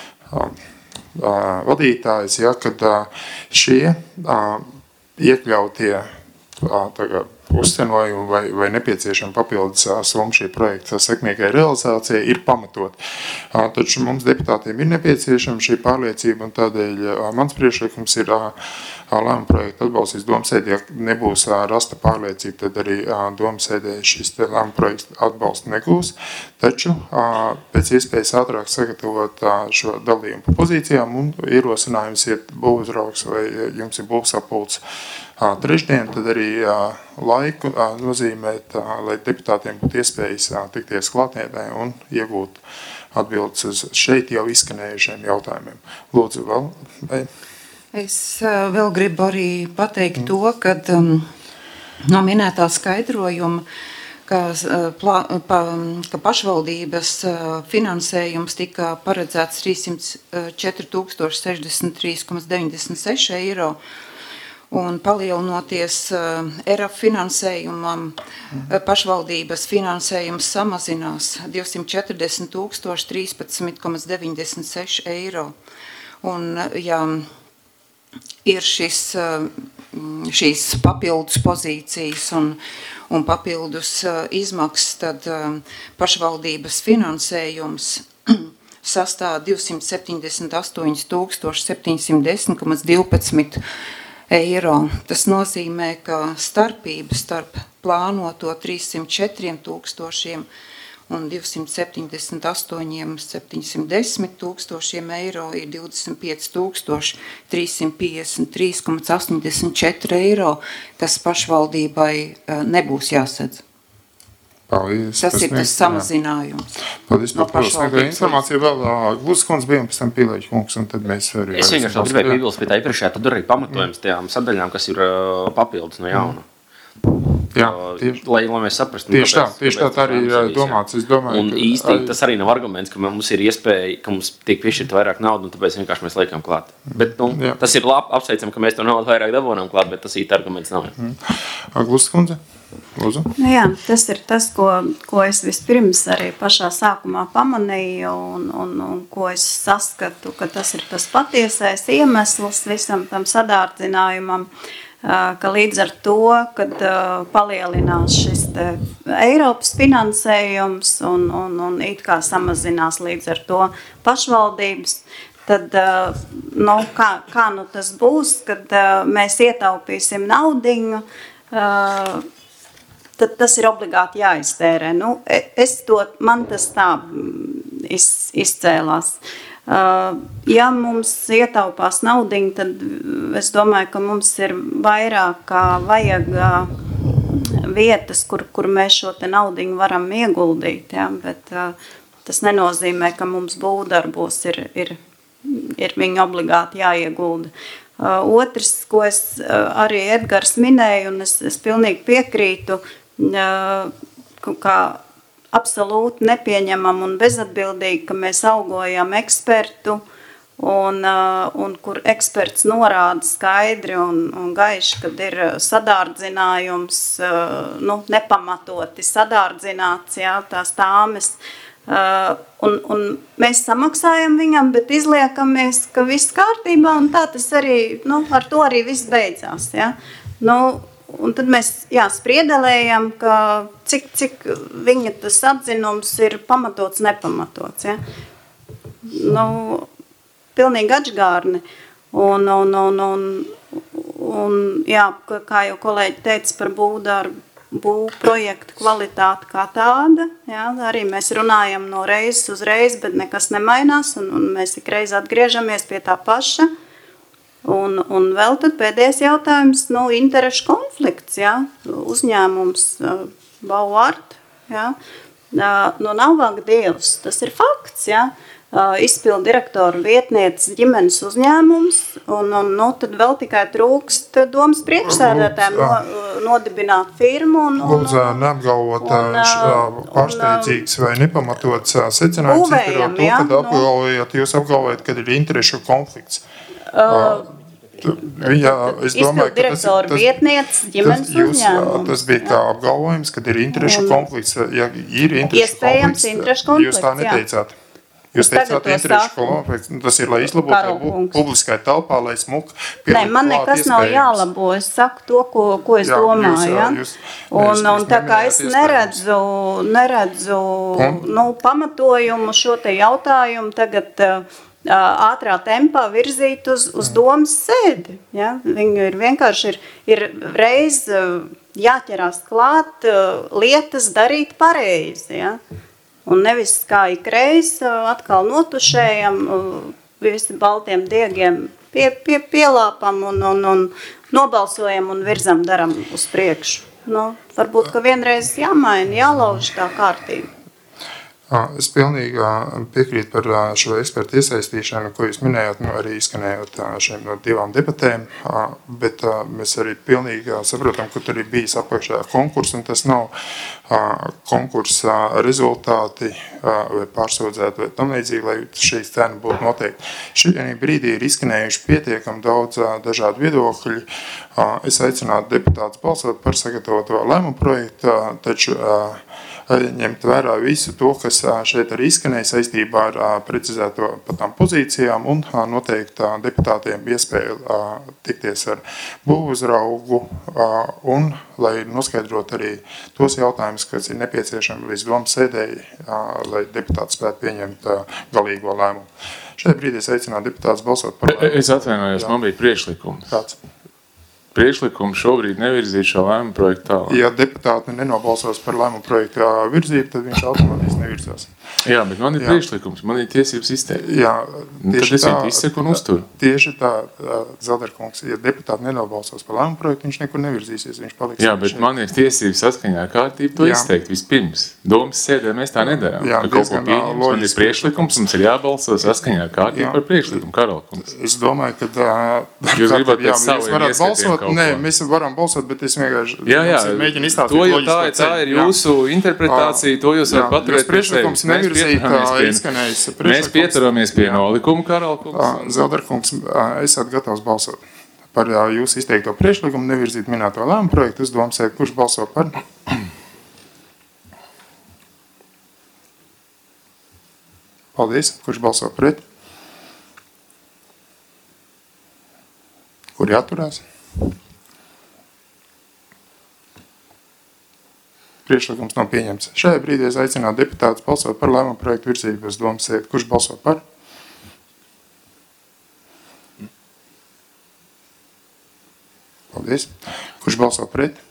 vadītājs, ja, kad šie iekļautie tagad uzcenojumi vai, vai nepieciešama papildus summa šī projekta sekmīgai realizācijai ir pamatot. Taču mums deputātiem ir nepieciešama šī pārliecība, un tādēļ mans priekšlikums ir lēmuma projektu atbalstīs domasēdē. Ja nebūs rasta pārliecība, tad arī domasēdē šis lēmuma projekts atbalstu negūs. Taču pēc iespējas ātrāk sagatavot šo dalījumu pa pozīcijām, un ierosinājums ir būvuzraugs vai jums ir būvsapulcs trešdien, tad arī laiku nozīmēt, lai deputātiem būtu iespējas tikties klātniedē un iegūt atbildes uz šeit jau izskanējušiem jautājumiem. Lūdzu, vēl? Vai? Es vēl gribu arī pateikt to, ka um, no minētā skaidrojuma, ka, plā, pa, ka pašvaldības finansējums tika paredzēts trīssimt četri tūkstoši sešdesmit trīs komats deviņdesmit seši eiro, un palielinoties E R A F finansējumam, pašvaldības finansējums samazinās divsimt četrdesmit tūkstoši trīspadsmit komats deviņdesmit seši eiro. Un, ja ir šis, šīs papildus pozīcijas un, un papildus izmaksas, tad pašvaldības finansējums sastāv divsimt septiņdesmit astoņi tūkstoši septiņsimt desmit komats divpadsmit eiro. Tas nozīmē, ka starpība starp plānoto trīssimt četriem tūkstošiem un divsimt septiņdesmit astoņi septiņsimt desmit tūkstošiem eiro ir divdesmit pieci tūkstoši trīssimt piecdesmit trīs komats astoņdesmit četri eiro, kas pašvaldībai nebūs jāsedz. Paldies. Tas ir tas samazinājums. Paldies par pašvaldības informāciju. Vēl Glūzes kundze bija un pēc tam Pilēģa kungs, un tad mēs arī... Es vienkārši gribēju piebilst pie tā iepriekšējā, tad arī pamatojums tajām sadaļām, kas ir papildus no jauna. Jā, tieši, lai, lai mēs saprastu. Tieši tā, tieši tā, tā arī ir domāts. Es domāju, un īsti tas arī nav arguments, ka mums ir iespēja, ka mums tiek piešķirt vairāk naudu, un tāpēc vienkārši mēs liekam klāt. Bet, nu, jā. Tas ir labi, apsveicam, ka mēs to naudu vairāk dabonām klāt, bet tas īsti arguments nav. Mm. Glūzes kundze? Lūdzu. Nu jā, tas ir tas, ko, ko es vispirms arī pašā sākumā pamanīju un, un, un ko es saskatu, ka tas ir tas patiesais iemesls visam tam sadārdzinājumam, ka līdz ar to, kad palielinās šis te Eiropas finansējums un, un, un it kā samazinās līdz ar to pašvaldības, tad nu, kā, kā nu tas būs, kad mēs ietaupīsim naudiņu, tad tas ir obligāti jāiztērē. Nu, es to, man tas tā iz, izcēlās. Ja mums ietaupās naudiņu, tad es domāju, ka mums ir vairāk kā vajag vietas, kur, kur mēs šo te naudiņu varam ieguldīt. Ja? Bet tas nenozīmē, ka mums būvdarbos ir, ir, ir viņi obligāti jāiegulda. Otrs, ko es arī Edgars minēja, un es, es pilnīgi piekrītu, kā absolūti nepieņemam un bezatbildīgi, ka mēs algojam ekspertu un, un kur eksperts norāda skaidri un, un gaiši, kad ir sadārdzinājums, nu, nepamatoti sadārdzināts, jā, tās tāmes, un, un mēs samaksājam viņam, bet izliekamies, ka viss kārtībā, un tā tas arī, nu, ar to arī viss beidzās, jā. Nu, un tad mēs, jā, spriedelējam, ka cik, cik viņa tas atzinums ir pamatots, nepamatots, ja. Nu, pilnīgi atžgārni. Un, un, un, un, un, jā, kā jau kolēģi teica par būvdarbu, būv projektu kvalitāti kā tāda. Jā, arī mēs runājam no reizes uz reizi, bet nekas nemainās, un, un mēs ik reiz atgriežamies pie tā paša. Un, un vēl tad pēdējais jautājums, nu, interešu konflikts, jā, uzņēmums Bauart, jā, no Navāga Dievs, tas ir fakts, jā, izpildu direktoru vietnieces ģimenes uzņēmums, un, un nu, tad vēl tikai trūkst domas priekšsēdētājiem no, nodibināt firmu. Un, un, Lūdzu, neapgalvot pārsteidzīgs vai nepamatots secinājums, izdarot to, kad apgalvojat, jūs apgalvojat, kad ir interešu konflikts. Uh, Jā, es domāju, ka tas, tas, vietnieces ģimenes uzņēmums. Tas bija kā apgalvojums, kad ir interešu konflikts. Ja ir interešu konflikts, interešu konflikts, jūs tā neteicāt. Jūs teicāt interešu konflikts, tas ir, lai izlabotu publiskai telpā, lai smuk pielikt. Nē, man nekas nav jālabo, es saku to, ko, ko es jā, domāju. Jā, jūs, un, jūs, un tā kā es neredzu, neredzu nu, pamatojumu šo te jautājumu tagad ātrā tempā virzīt uz, uz domas sēdi. Ja? Viņu ir vienkārši ir, ir reiz jāķerās klāt lietas darīt pareizi. Ja? Un nevis kā ikreiz atkal notušējam, visi baltiem diegiem pie, pie, pielāpam un, un, un nobalsojam un virzam daram uz priekšu. Nu, varbūt, ka vienreiz jāmaina, jālauž tā kārtība. Es pilnīgi piekrītu par šo ekspertu iesaistīšanu, ko jūs minējāt, nu, arī izskanējot šiem no divām debatēm, bet mēs arī pilnīgi saprotam, ka tur ir bijis apakšā konkurss, un tas nav konkursa rezultāti vai pārsūdzēti vai tam līdzīgi, lai šīs cena būtu noteikti. Šī brīdī ir izskanējuši pietiekam daudz dažādu viedokļu. Es aicinātu deputātus balsot par sagatavoto lēmumu projektu, taču ņemt vērā visu to, kas šeit arī izskanēja saistībā ar precizēto par tām pozīcijām un noteikti deputātiem iespēju tikties ar būvuzraugu un lai noskaidrot arī tos jautājumus, kas ir nepieciešami līdz domas sēdēji, lai deputāti spētu pieņemt galīgo lēmumu. Šajā brīdī es aicinātu deputātus balsot par lēmumu. Es atvainojos, man bija priekšlikums. Kāds? Priekšlikumu šobrīd nevirzīt šo lēmumu projektu tālāk. Ja deputāti nenobalsos par lēmumu projektu virzību, tad viņš automātiski nevirzās. Jā, bet man ir Jā. priekšlikums, man ir tiesības izteikt. Jā, tad es viņu izsaku un uzturu. Tieši tā, Zelderkungs, ja deputāti nenobalsos par lēmumu projektu, viņš nekur nevirzīsies, viņš paliks. Jā, bet šeit. Man ir tiesības saskaņā ar kārtību to Jā. izteikt vispirms. Domas sēdē mēs tā nedarām. Jā, ka kaut ko pieņems, man ir priekšlikums, mums ir jābalso saskaņā ar kārtību Jā. par priekšlikumu, Karolkungs. Es domāju, ka jūs gribat pēc saviem ieskatiem kaut ko. Nē, mēs varam balsot, bet es vienkārši jā, jā, mēģinu izstāstīt to, jo tā, tā ir jūsu jā. interpretācija, to jūs varat paturēt pie sevis. Mēs, mēs pieturamies pie nolikuma, Karolkungs. Zelderkungs, esat gatavs balsot par jūsu izteikto priekšlikumu, nevirzīt minēto lēmumu projektu. Es domāju, kurš balso par? Paldies. Kurš balso pret? Kur jāturās? Priekšlikums nav pieņemts. Šajā brīdī es aicinātu deputātus balsot par lēmumu projektu virzību uz domas sēdi. Kurš balso par? Paldies. Kurš balso pret?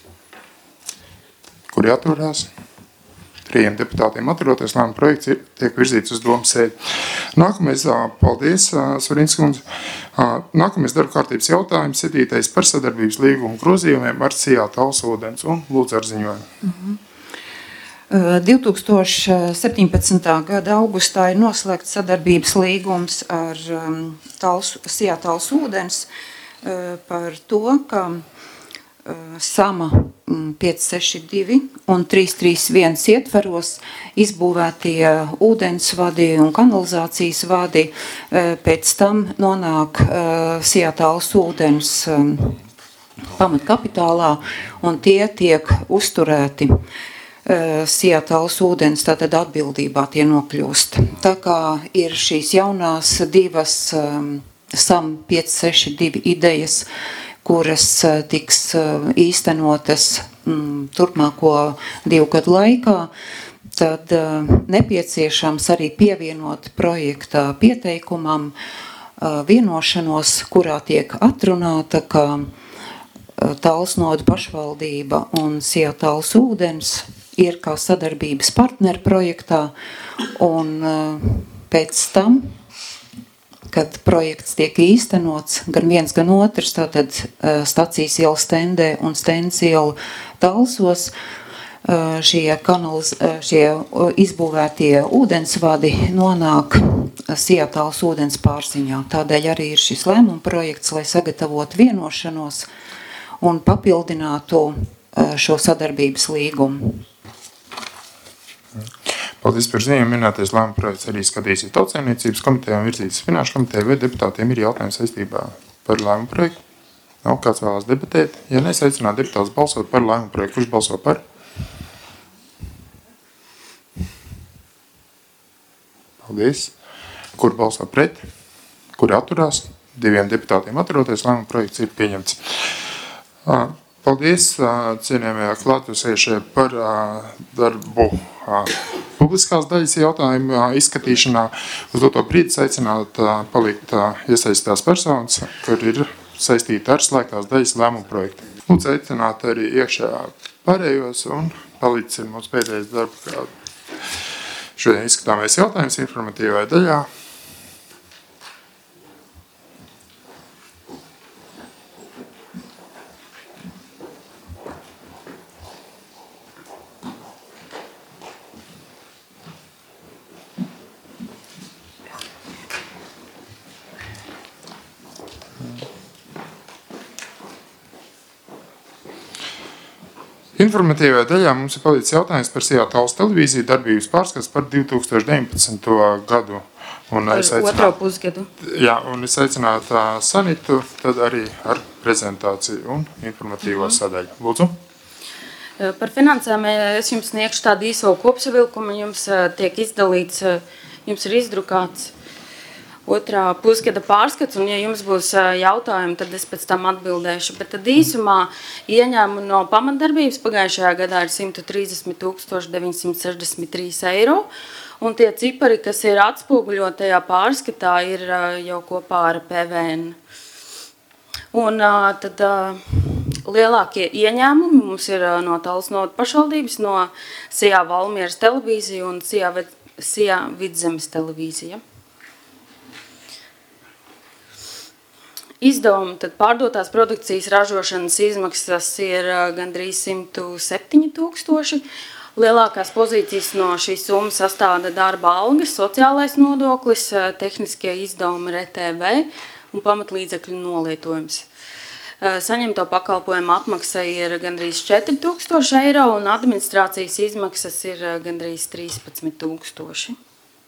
Kur jāturās? Trījiem deputātiem atturoties, lēmuma projekts ir, tiek virzīts uz domas sēdi. Nākamais, paldies, Svarīns kundze. Nākamais darba kārtības jautājums, septītais par sadarbības līgumu grozījumiem ar Sijā Talsūdens un lūdzu ar ziņojumu. Mm-hmm. divi tūkstoši septiņpadsmitā gada augustā ir noslēgts sadarbības līgums ar Talsu, Sijā Talsūdens par to, ka Sama pieci seši divi un trīs trīs viens ietvaros izbūvētie ūdensvadi un kanalizācijas vadi pēc tam nonāk Sijā Talsūdens pamatkapitālā un tie tiek uzturēti Sijā Talsūdens, tātad atbildībā tie nokļūst. Tā kā ir šīs jaunās divas Sam pieci seši divi idejas, kuras tiks īstenotas turpmāko divu gadu laikā, tad nepieciešams arī pievienot projekta pieteikumam vienošanos, kurā tiek atrunāta, ka Talsnodu pašvaldība un Sijā Tals ūdens ir kā sadarbības partneri projektā, un pēc tam, kad projekts tiek īstenots, gan viens, gan otrs, tātad Stacijas iela Stendē un Stendes iela Talsos, šie, kanaliz, šie izbūvētie ūdensvadi nonāk Sijā Tals ūdens pārziņā. Tādēļ arī ir šis lēmuma projekts, lai sagatavotu vienošanos un papildinātu šo sadarbības līgumu. Paldies par ziņām. Minētais lēmuma projekts arī skatīsies Tautsaimniecības komitejā un virzītas Finanšu komitejā, vai deputātiem ir jautājums saistībā par lēmuma projektu? Nav kāds vēlās debatēt? Ja nes aicināt deputātus balsot par lēmuma projektu, kurš balso par? Paldies. Kur balso pret? Kuri atturās? Diviem deputātiem atturoties, lēmuma projekts ir pieņemts. Paldies, cienījamie klātesējušie, par darbu publiskās daļas jautājumu izskatīšanā. Uz doto brīdi aicināt palikt iesaistītās personas, kur ir saistīti ar slēgtās daļas lēmumu projektu. Lūdzu aicināt arī iekšā pārējos un palicis ir mūsu pēdējais darba, kā šodien izskatāmais jautājums informatīvajā daļā. Informatīvajā daļā mums ir palicis jautājums par Sijā Tals televīziju darbības pārskats par divi tūkstoši deviņpadsmito gadu. Un par otro pusgadu. Jā, un es aicinātu Sanitu tad arī ar prezentāciju un informatīvo mm. sadaļu. Lūdzu. Par finansēm es jums sniegšu tādu īso kopsavilkumu. Jums tiek izdalīts, jums ir izdrukāts otrā pusgada pārskats, un ja jums būs jautājumi, tad es pēc tam atbildēšu. Bet tad īsumā ieņēmumi no pamatdarbības pagājušajā gadā ir simt trīsdesmit tūkstoši deviņsimt sešdesmit trīs eiro, un tie cipari, kas ir atspoguļotajā pārskatā, ir jau kopā ar P V N. Un tad lielākie ieņēmumi mums ir no Talsnodu pašvaldības, no Sijā Valmieras televīzija un Sijā, Sijā Vidzemes televīzija. Izdevumi, tad pārdotās produkcijas ražošanas izmaksas ir gandrīz simt septiņi tūkstoši. Lielākās pozīcijas no šīs summas sastāda darba algas, sociālais nodoklis, tehniskie izdevumi R T V un pamatlīdzekļu nolietojums. Saņemto pakalpojumu apmaksa ir gandrīz četri tūkstoši eiro un administrācijas izmaksas ir gandrīz trīspadsmit tūkstoši.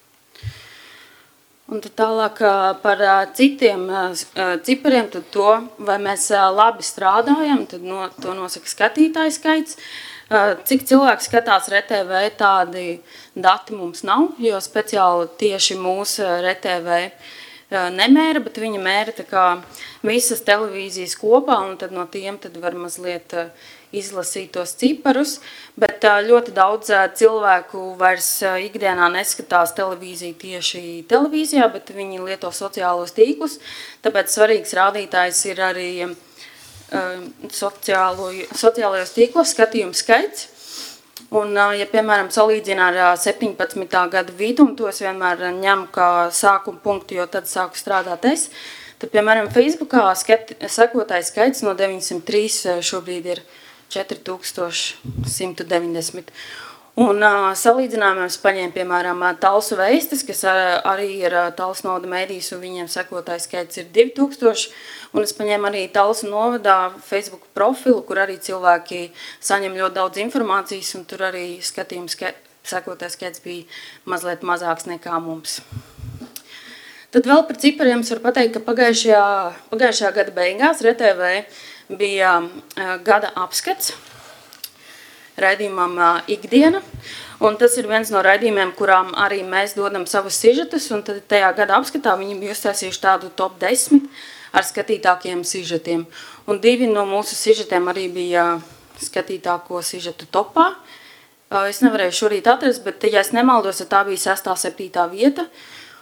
Un tad tālāk par citiem cipariem, tad to, vai mēs labi strādājam, tad no, to nosaka skatītāju skaits. Cik cilvēki skatās R T V, tādi dati mums nav, jo speciāli tieši mūsu R T V nemēra, bet viņa mēra tā kā visas televīzijas kopā, un tad no tiem tad var mazliet izlasīt tos ciparus, bet ļoti daudz cilvēku vairs ikdienā neskatās televīziju tieši televīzijā, bet viņi lieto sociālos tīklus, tāpēc svarīgs rādītājs ir arī sociālo, sociālajos tīklos skatījuma skaits. Un, ja, piemēram, salīdzina ar septiņpadsmitā gada vidu, un to es vienmēr ņemu kā sākuma punktu, jo tad sāku strādāt es, tad, piemēram, Facebookā skat, sekotājs skaits no deviņsimt trīs šobrīd ir četri tūkstoši simt deviņdesmit. Un uh, salīdzinājumā es paņēmu, piemēram, Talsu Veistes, kas ar, arī ir Talsnoda mēdījis, un viņiem sekotājs skaits ir divi tūkstoši. Un es paņēmu arī Talsu novadā Facebook profilu, kur arī cilvēki saņem ļoti daudz informācijas, un tur arī skatījums sekotājs skaits bija mazliet mazāks nekā mums. Tad vēl par cipariem es varu pateikt, ka pagājušajā, pagājušajā gada beigās R T V bija uh, gada apskats raidījumam uh, Ikdiena, un tas ir viens no raidījumiem, kurām arī mēs dodam savus sižetus, un tad tajā gada apskatā viņi bija uztaisījuši tādu top desmit ar skatītākiem sižetiem. Un divi no mūsu sižetiem arī bija skatītāko sižetu topā. Uh, es nevarēju šorīt atrast, bet, ja es nemaldos, tā bija sestā, septītā vieta.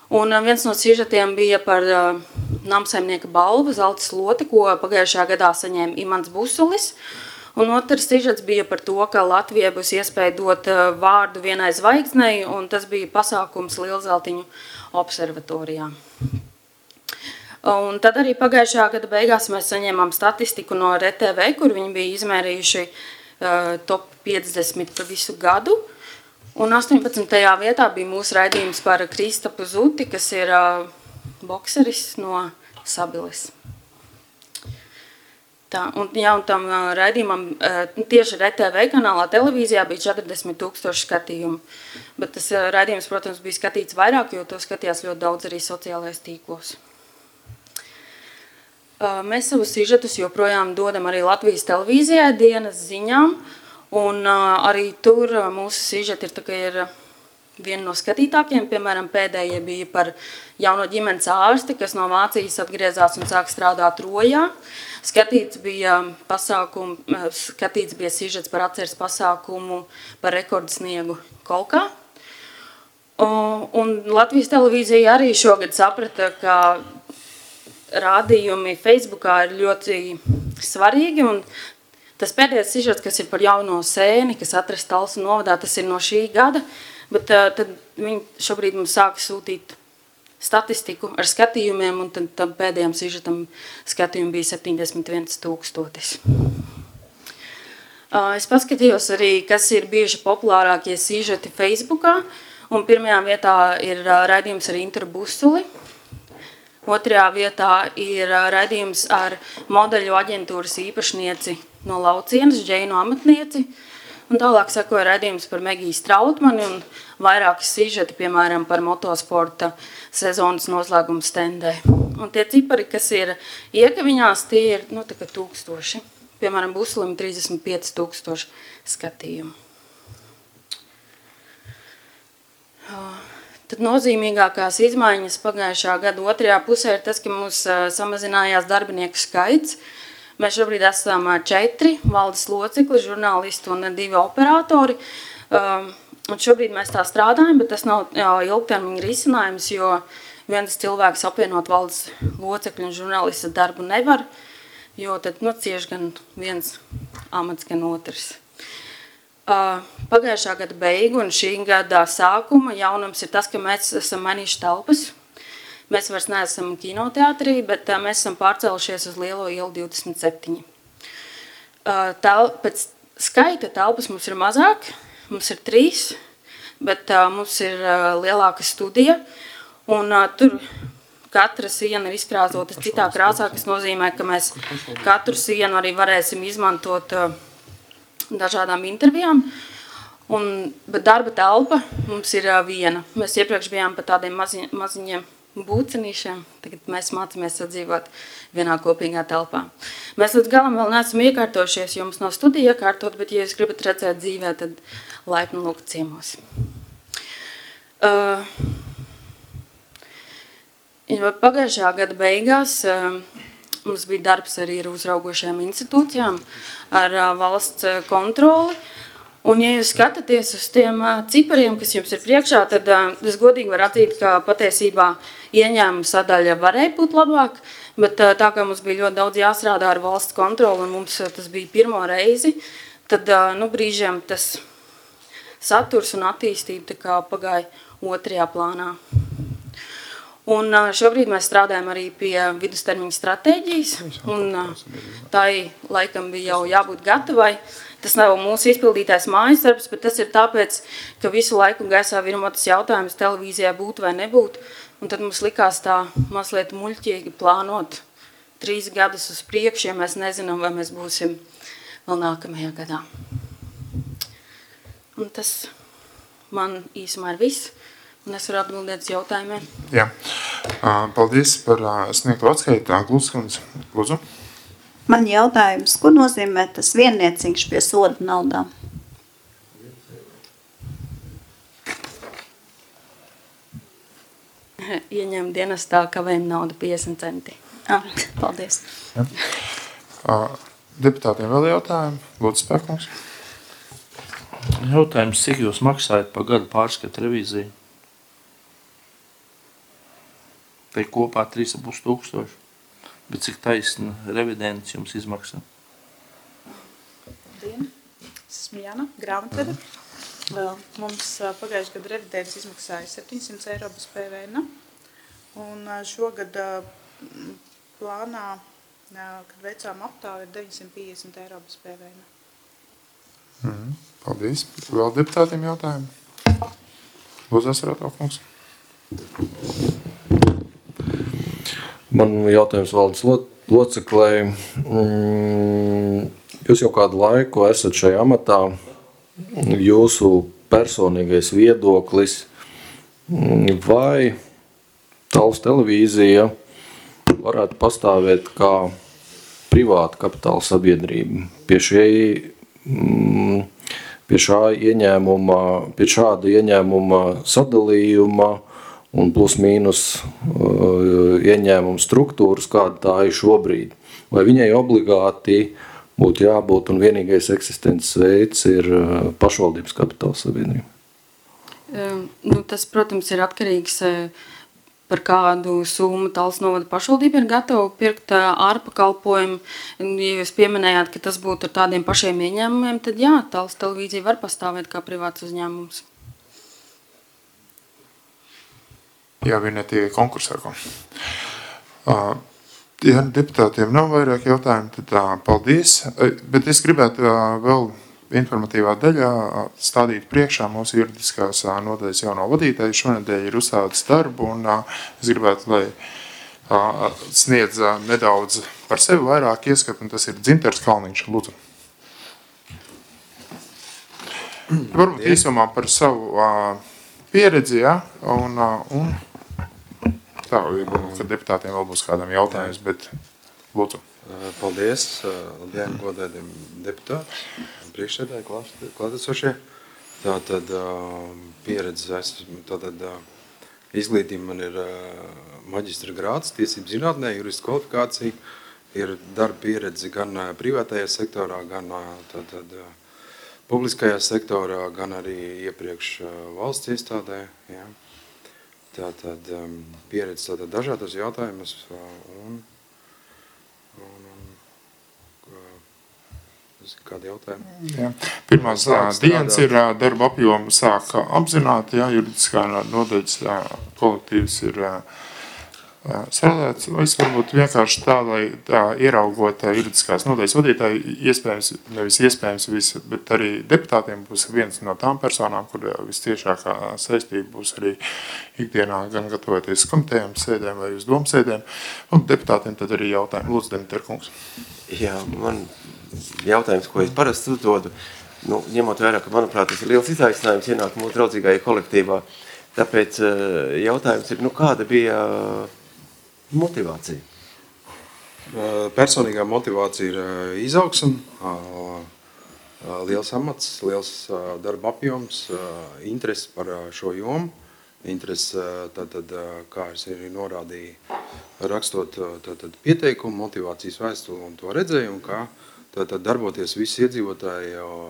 Un viens no sižetiem bija par uh, namsaimnieka balvu Zelta slote, ko pagājušajā gadā saņēma Imants Busulis. Un otrs sižets bija par to, ka Latvijai būs iespēja dot uh, vārdu vienai zvaigznei, un tas bija pasākums Lielzeltiņu observatorijā. Un tad arī pagājušajā gada beigās mēs saņēmām statistiku no R T V, kur viņi bija izmērījuši uh, top piecdesmit par visu gadu. Un astoņpadsmitajā vietā bija mūsu raidījums par Kristapu Zuti, kas ir uh, bokseris no Sabiles. Tā, un, jā, un tam uh, raidījumam uh, tieši R T V kanālā televīzijā bija četrdesmit tūkstoši skatījumu. Bet tas uh, raidījums, protams, bija skatīts vairāk, jo to skatījās ļoti daudz arī sociālajos tīklos. Uh, mēs savus sižetus joprojām dodam arī Latvijas televīzijai dienas ziņām. Un uh, arī tur uh, mūsu sižeti ir, tā, ir viena no skatītākiem. Piemēram, pēdējie bija par jauno ģimenes ārsti, kas no Vācijas atgriezās un sāk strādāt Rojā. Skatīts bija, pasākumu, skatīts bija sižets par atceres pasākumu par rekordsniegu Kolkā. Un, un Latvijas televīzija arī šogad saprata, ka rādījumi Facebookā ir ļoti svarīgi. Un tas pēdējais sižets, kas ir par jauno sēni, kas atrasts Talsu novadā, tas ir no šī gada, bet uh, tad viņi šobrīd mums sāka sūtīt statistiku ar skatījumiem, un tad tam pēdējiem sižetam skatījumi bija septiņdesmit viens tūkstotis. Uh, es paskatījos arī, kas ir bieži populārākie sižeti Facebookā, un pirmajā vietā ir uh, raidījums ar Interu Busuli. Otrajā vietā ir uh, raidījums ar modeļu aģentūras īpašnieci no Laucienas, Džeinu amatnieci, un tālāk sekoja raidījums par Megiju Strautmani un vairākas sižeti, piemēram, par motosporta sezonas noslēgumu stendē. Un tie cipari, kas ir iekaviņās, tie ir, nu, tā kā tūkstoši. Piemēram, Busulim trīsdesmit pieci tūkstoši skatījumu. Tad nozīmīgākās izmaiņas pagājušā gada otrajā pusē ir tas, ka mums samazinājās darbinieku skaits. Mēs šobrīd esam četri valdes locekli, žurnālisti un divi operatori. Um, un šobrīd mēs tā strādājam, bet tas nav ilgtermiņa risinājums, jo viens cilvēks apvienot valdes locekļu un žurnālista darbu nevar, jo tad nu, cieši gan viens amats, gan otrs. Uh, pagājušā gada beigu un šī gada sākuma jaunums ir tas, ka mēs esam mainījuši telpas. Mēs vairs neesam kinoteātrī, bet uh, mēs esam pārcēlušies uz Lielo ielu divdesmit septiņi. Uh, tel, pēc skaita telpas mums ir mazāk, mums ir trīs, bet uh, mums ir uh, lielāka studija, un uh, tur katra siena ir izkrāsota citā krāsā, kas nozīmē, ka mēs katru sienu arī varēsim izmantot uh, dažādām intervijām. Un, bet darba telpa mums ir uh, viena. Mēs iepriekš bijām pa tādiem mazi, maziņiem būcenīšiem, tagad mēs mācāmies sadzīvot vienā kopīgā telpā. Mēs līdz galam vēl neesam iekārtojušies, jo mums nav studija iekārtot, bet, ja jūs gribat redzēt dzīvē, tad laipni lūgt ciemos. Uh, pagājušajā gada beigās uh, mums bija darbs arī ar uzraugošajām institūcijām, ar uh, valsts kontroli. Un, ja jūs skatāties uz tiem uh, cipariem, kas jums ir priekšā, tad uh, es godīgi varu atzīt, ka patiesībā ieņēmuma sadaļa varēja būt labāk, bet uh, tā kā mums bija ļoti daudz jāstrādā ar valsts kontroli, un mums uh, tas bija pirmo reizi, tad uh, nu, brīžiem tas saturs un attīstība tā kā pagāja otrajā plānā. Un uh, šobrīd mēs strādājam arī pie vidustermiņa stratēģijas, un uh, tai laikam bija jau jābūt gatavai. Tas nav mūsu izpildītais mājas darbs, bet tas ir tāpēc, ka visu laiku gaisā virmotas jautājums televīzijā būt vai nebūt. Un tad mums likās tā mazliet muļķīgi plānot trīs gadus uz priekšu, ja mēs nezinām, vai mēs būsim vēl nākamajā gadā. Un tas man īsumā ir viss, un es varu atbildēt uz jautājumiem. Jā, paldies par sniegto atskaitu. Glūskundze, lūdzu. Man jautājums, ko nozīmē tas vienniecīgs pie soda naudām? Ieņem dienestā kavējuma nauda piecdesmit centi. Ah, paldies. Ja. Deputātiem vēl jautājumi? Lūdzu, Spēkungs. Jautājums, cik jūs maksājat par gadu pārskatu revīziju? Vai kopā trīs un pus tūkstoši. Bet cik taisna revidents jums izmaksā? Labdien, es esmu Jana, grāmatvede. Mums pagājušajā gada revidents izmaksāja septiņsimt eiro bez P V N. Un šogad plānā, kad veicām aptāvi, ir deviņsimt piecdesmit eiro bez P V N. Mm, paldies. Vēl deputātiem jautājumi? Lūdzu, Asarātā kungs. Man jautājums valdes loceklei. Jūs jau kādu laiku esat šajā amatā. Jūsu personīgais viedoklis, vai Talsu televīzija varētu pastāvēt kā privāta kapitāla sabiedrība pie šī, pie šā ieņēmuma, pie šāda ieņēmuma sadalījuma un plus mīnus uh, ieņēmuma struktūras, kāda tā ir šobrīd. Vai viņai obligāti būtu jābūt un vienīgais eksistences veids ir uh, pašvaldības kapitāla sabiedrība? Um, nu, tas, protams, ir atkarīgs par kādu summu Talsu novada pašvaldība ir gatava pirkt uh, ārpakalpojumu. Ja jūs pieminējāt, ka tas būtu ar tādiem pašiem ieņēmumiem, tad jā, Talsu televīzija var pastāvēt kā privāts uzņēmums. Jā, vien tie konkursā. Uh, ja deputātiem nav vairāk jautājumu, tad uh, paldies. Uh, bet es gribētu uh, vēl informatīvā daļā uh, stādīt priekšā mūsu juridiskās uh, nodaļas jauno vadītāju. Šonedēļ ir uzstādes darbu, un uh, es gribētu, lai uh, sniedz uh, nedaudz par sevi vairāk ieskatu, un tas ir Dzintars Kalniņš. Lūdzu. Varbūt īsumā par savu uh, pieredzi, ja, un, uh, un tā, ka deputātiem vēl būs kādam jautājums, bet lūdzu. Paldies, labdien, godētiem deputāti, priekšsēdēji, klātesošie. Tātad pieredze, tātad izglītība man ir maģistra grāds, tiesību zinātnē, jurista kvalifikācija, ir darba pieredze gan privātajā sektorā, gan tātad publiskajā sektorā, gan arī iepriekš valsts iestādē, jā. Tātad um, pieredze tātad dažādos jautājumus un, un, un kādi jautājumi? Jā. Pirmās dienas ir darba apjomu sāk apzināt, jā, juridiskā nodaļas kolektīvs ir strādāts. Es varbūt vienkārši tā, lai tā ieraugot juridiskās nodaļas vadītāji, iespējams, nevis iespējams visi, bet arī deputātiem būs viens no tām personām, kur vistiešākā saistība būs arī ikdienā gan gatavoties komitejām sēdēm vai uz domu sēdēm, un deputātiem tad arī jautājumi. Lūdzu, Dimitar kungs. Jā, man jautājums, ko es parasti uzdodu, nu, ņemot vērā, ka, manuprāt, tas ir liels izaicinājums ienākt mūsu draudzīgajā kolektīvā, tāpēc jautājums ir, nu, kāda bija motivācija? Personīgā motivācija ir izaugsme, liels amats, liels darba apjoms, interesi par šo jomu, interesi, tātad, kā es arī norādīju, rakstot tātad, pieteikumu, motivācijas vēstuli un to redzējumu, kā tātad, darboties visi iedzīvotāji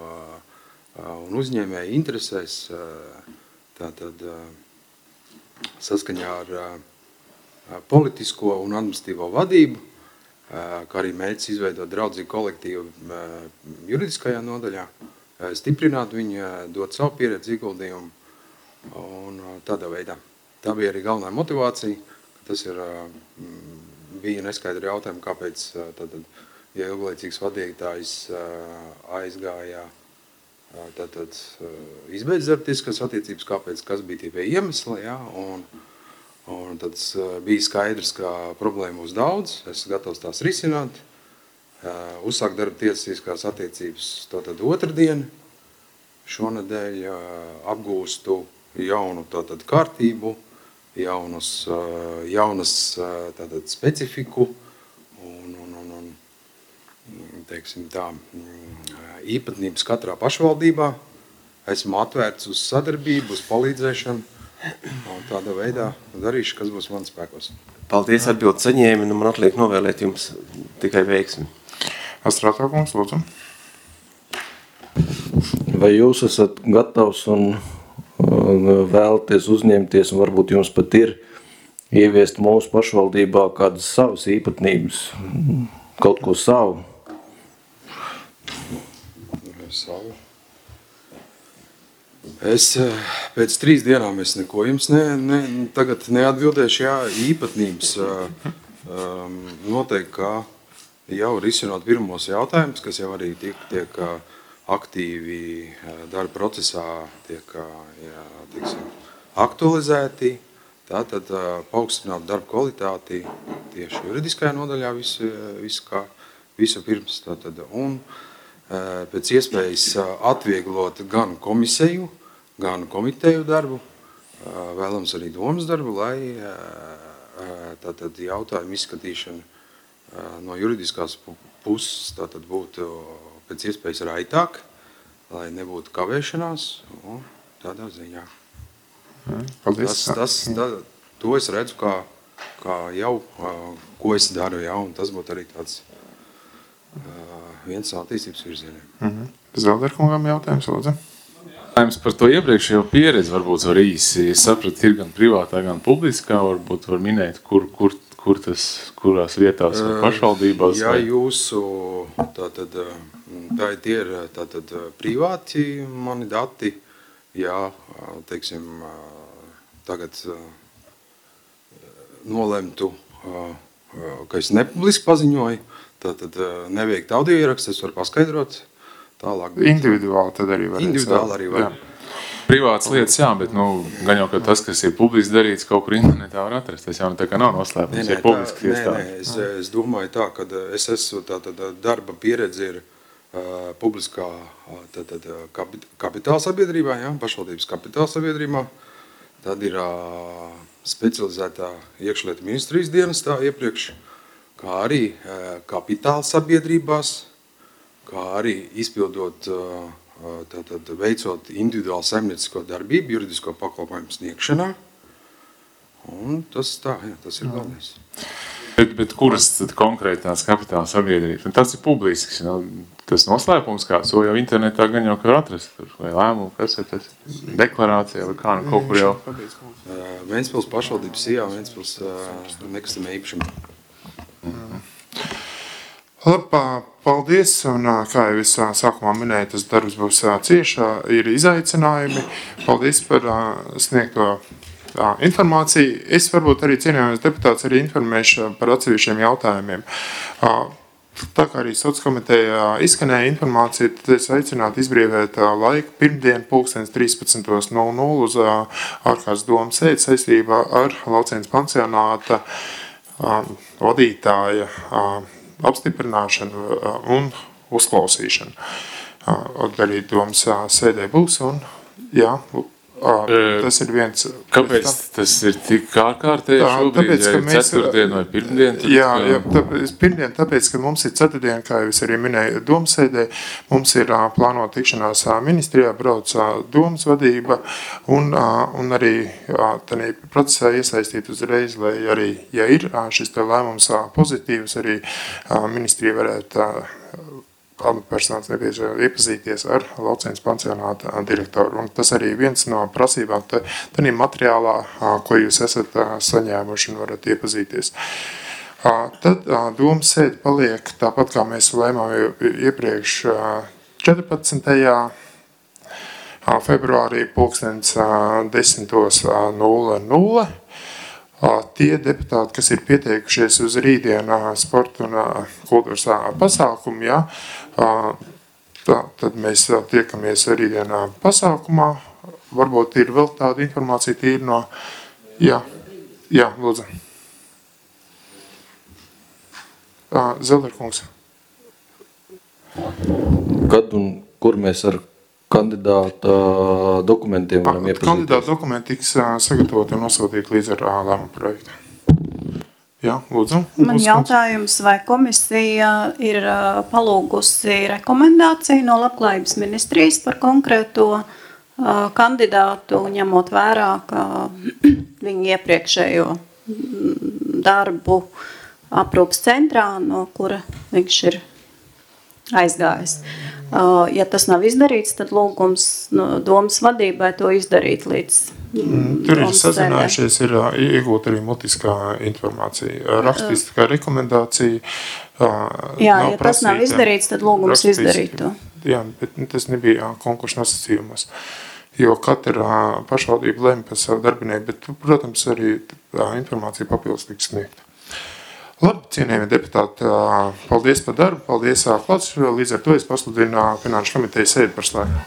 un uzņēmēji interesēs, tātad, saskaņā ar politisko un administratīvo vadību, kā arī mērķis izveidot draudzīgu kolektīvu juridiskajā nodaļā, stiprināt viņu, dot savu pieredzi ieguldījumu un tādā veidā. Tā bija arī galvenā motivācija, ka tas ir, bija neskaidri jautājumi, kāpēc tātad, ja ilglaicīgs vadītājs aizgāja tātad izbeidz darbtiskas attiecības, kāpēc, kas bija tie iemesli, jā, un Un tad bija skaidrs, ka problēma būs daudz, es gatavs tās risināt, uzsākt darba tiesiskās attiecības tātad otrdien, šonedēļ apgūstu jaunu tātad kārtību, jaunus, jaunas tātad specifiku un, un, un, un teiksim tā, īpatnības katrā pašvaldībā. Esmu atvērts uz sadarbību, uz palīdzēšanu. Un tādā veidā darīšu, kas būs mans spēkos. Paldies, atbildi saņēmi, un man atliek novēlēt jums tikai veiksmi. Astrātā kungs, lūdzu. Vai jūs esat gatavs un vēlaties uzņemties, un varbūt jums pat ir ieviest mūsu pašvaldībā kādas savas īpatnības, kaut ko savu. Savu. Es pēc trīs dienām es neko jums ne, ne, tagad neatbildēšu, jā, īpatnības um, noteikti, kā jau risinot pirmos jautājumus, kas jau arī tiek, tiek aktīvi darba procesā, tiek jā, tiksim, aktualizēti, tātad paaugstināt darba kvalitāti tieši juridiskajā nodaļā visu, visu, kā, visu pirms. Tātad, un pēc iespējas atvieglot gan komisiju, gan komiteju darbu, vēlams arī domas darbu, lai tātad jautājumu izskatīšana no juridiskās puses tātad būtu pēc iespējas raitāk, lai nebūtu kavēšanās, un tādā ziņā. Paldies. Tas, tas, tā, to es redzu, kā, kā jau, ko es daru, jā, un tas būtu arī tāds viens attīstības virzieniem. Mhm. Zelderkungam jautājums, lūdzu. Jautājums par to iepriekšējo pieredzi varbūt var īsi. Es sapratu, ir gan privātā, gan publiskā, varbūt var minēt, kur, kur, kur tas, kurās vietās vai pašvaldībās. Ja vai... jūsu, tātad, tā tie ir tātad privāti mani dati, jā, teiksim, tagad nolemtu, ka es nepubliski paziņoju, tātad neveikt audio ierakstu, es varu paskaidrot tālāk. Individuāli tad arī var. Individuāli arī var. Jā. Privātas lietas, jā, bet nu, gan jau, ka tas, kas ir publiski darīts, kaut kur internetā var atrast. Tas jau tā kā nav noslēpums, Nē, nē, ir publiski tā, iestādi. nē, nē, es, es domāju tā, ka es esmu tātad darba pieredze ir uh, publiskā tātad, kapit, kapitāla sabiedrībā, jā, pašvaldības kapitāla sabiedrībā. Tad ir uh, specializētā iekšlietu ministrijas dienestā iepriekš, kā arī uh, kapitāla sabiedrībās, kā arī izpildot, tātad veicot individuālu saimniecisko darbību, juridisko pakalpojumu sniegšanā. Un tas tā, jā, tas ir galvenais. Bet, bet kuras tad konkrētās kapitāla sabiedrības? Tas ir publisks, nu, tas noslēpums kāds, to jau internetā gan jau var atrast, vai lēmumu, kas ir tas, deklarācija vai kā, nu kaut kur jau. Ventspils pašvaldības, jā, Ventspils nekustamie īpašumi. Mm. Labi, paldies, un kā jau es sākumā minēju, tas darbs būs cieši, ir izaicinājumi. Paldies par sniegto informāciju. Es varbūt arī cienījamais deputāts arī informēšu par atsevišķiem jautājumiem. Tā kā arī Sociālās komiteja izskanēja informācija, tad es aicinātu izbrīvēt laiku pirmdien pulkstens trīspadsmit nulle nulle uz ārkārtas domas sēdi saistībā ar Laucienas pansionāta vadītāja apstiprināšanu un uzklausīšanu. Arī domas sēdē būs un, jā, tas ir viens... Kāpēc tas ir tik ārkārtēji šobrīd, ja ir mēs, ceturtdien vai pirmdien? Jā, jā tāpēc, pirmdien, tāpēc, ka mums ir ceturtdien, kā jau es arī minēju, domas sēdē, mums ir plānota tikšanās ministrijā, brauc domas vadība un, un arī tādā procesā iesaistīt uzreiz, lai arī, ja ir šis te lēmums pozitīvs, arī ministrija varētu amatpersonas nepieciešams iepazīties ar Laucienas pansionāta direktoru. Un tas arī viens no prasībām tādā materiālā, ko jūs esat saņēmuši un varat iepazīties. Tad domas sēde paliek tāpat, kā mēs lēmām iepriekš četrpadsmitajā februārī pulkstens desmit nulle nulle. Tie deputāti, kas ir pieteikušies uz rītdienu sporta un kultūras pasākumu, jā, tā, tad mēs tiekamies rītdienā pasākumā. Varbūt ir vēl tāda informācija tīri no... Jā, jā, lūdzu. Zelderkungs. Kad un kur mēs ar kandidāta dokumentiem varam iepazīties? Kandidāta dokumenti tiks sagatavoti un nosūtīti līdz ar lēmumu projektu. Jā, lūdzu. Man jautājums, vai komisija ir palūgusi rekomendāciju no Labklājības ministrijas par konkrēto kandidātu, ņemot vērā, ka viņi iepriekšējo darbu aprūpas centrā, no kura viņš ir aizgājis. Ja tas nav izdarīts, tad lūgums no domas vadībai to izdarīt līdz Tur ir sazinājušies, ir iegūt arī mutiskā informācija, rakstiskā rekomendācija. Jā, ja tas nav izdarīts, tad lūgums izdarīt to. Jā, bet tas nebija konkursu nosacījumos, jo katra pašvaldība lem par savu darbinieku, bet, protams, arī informācija papildus tiks sniegta. Labi, cienījami deputāti, paldies par darbu, paldies klāts, līdz ar to es pasludinu Finanšu komitejas sēdi par slēgtu.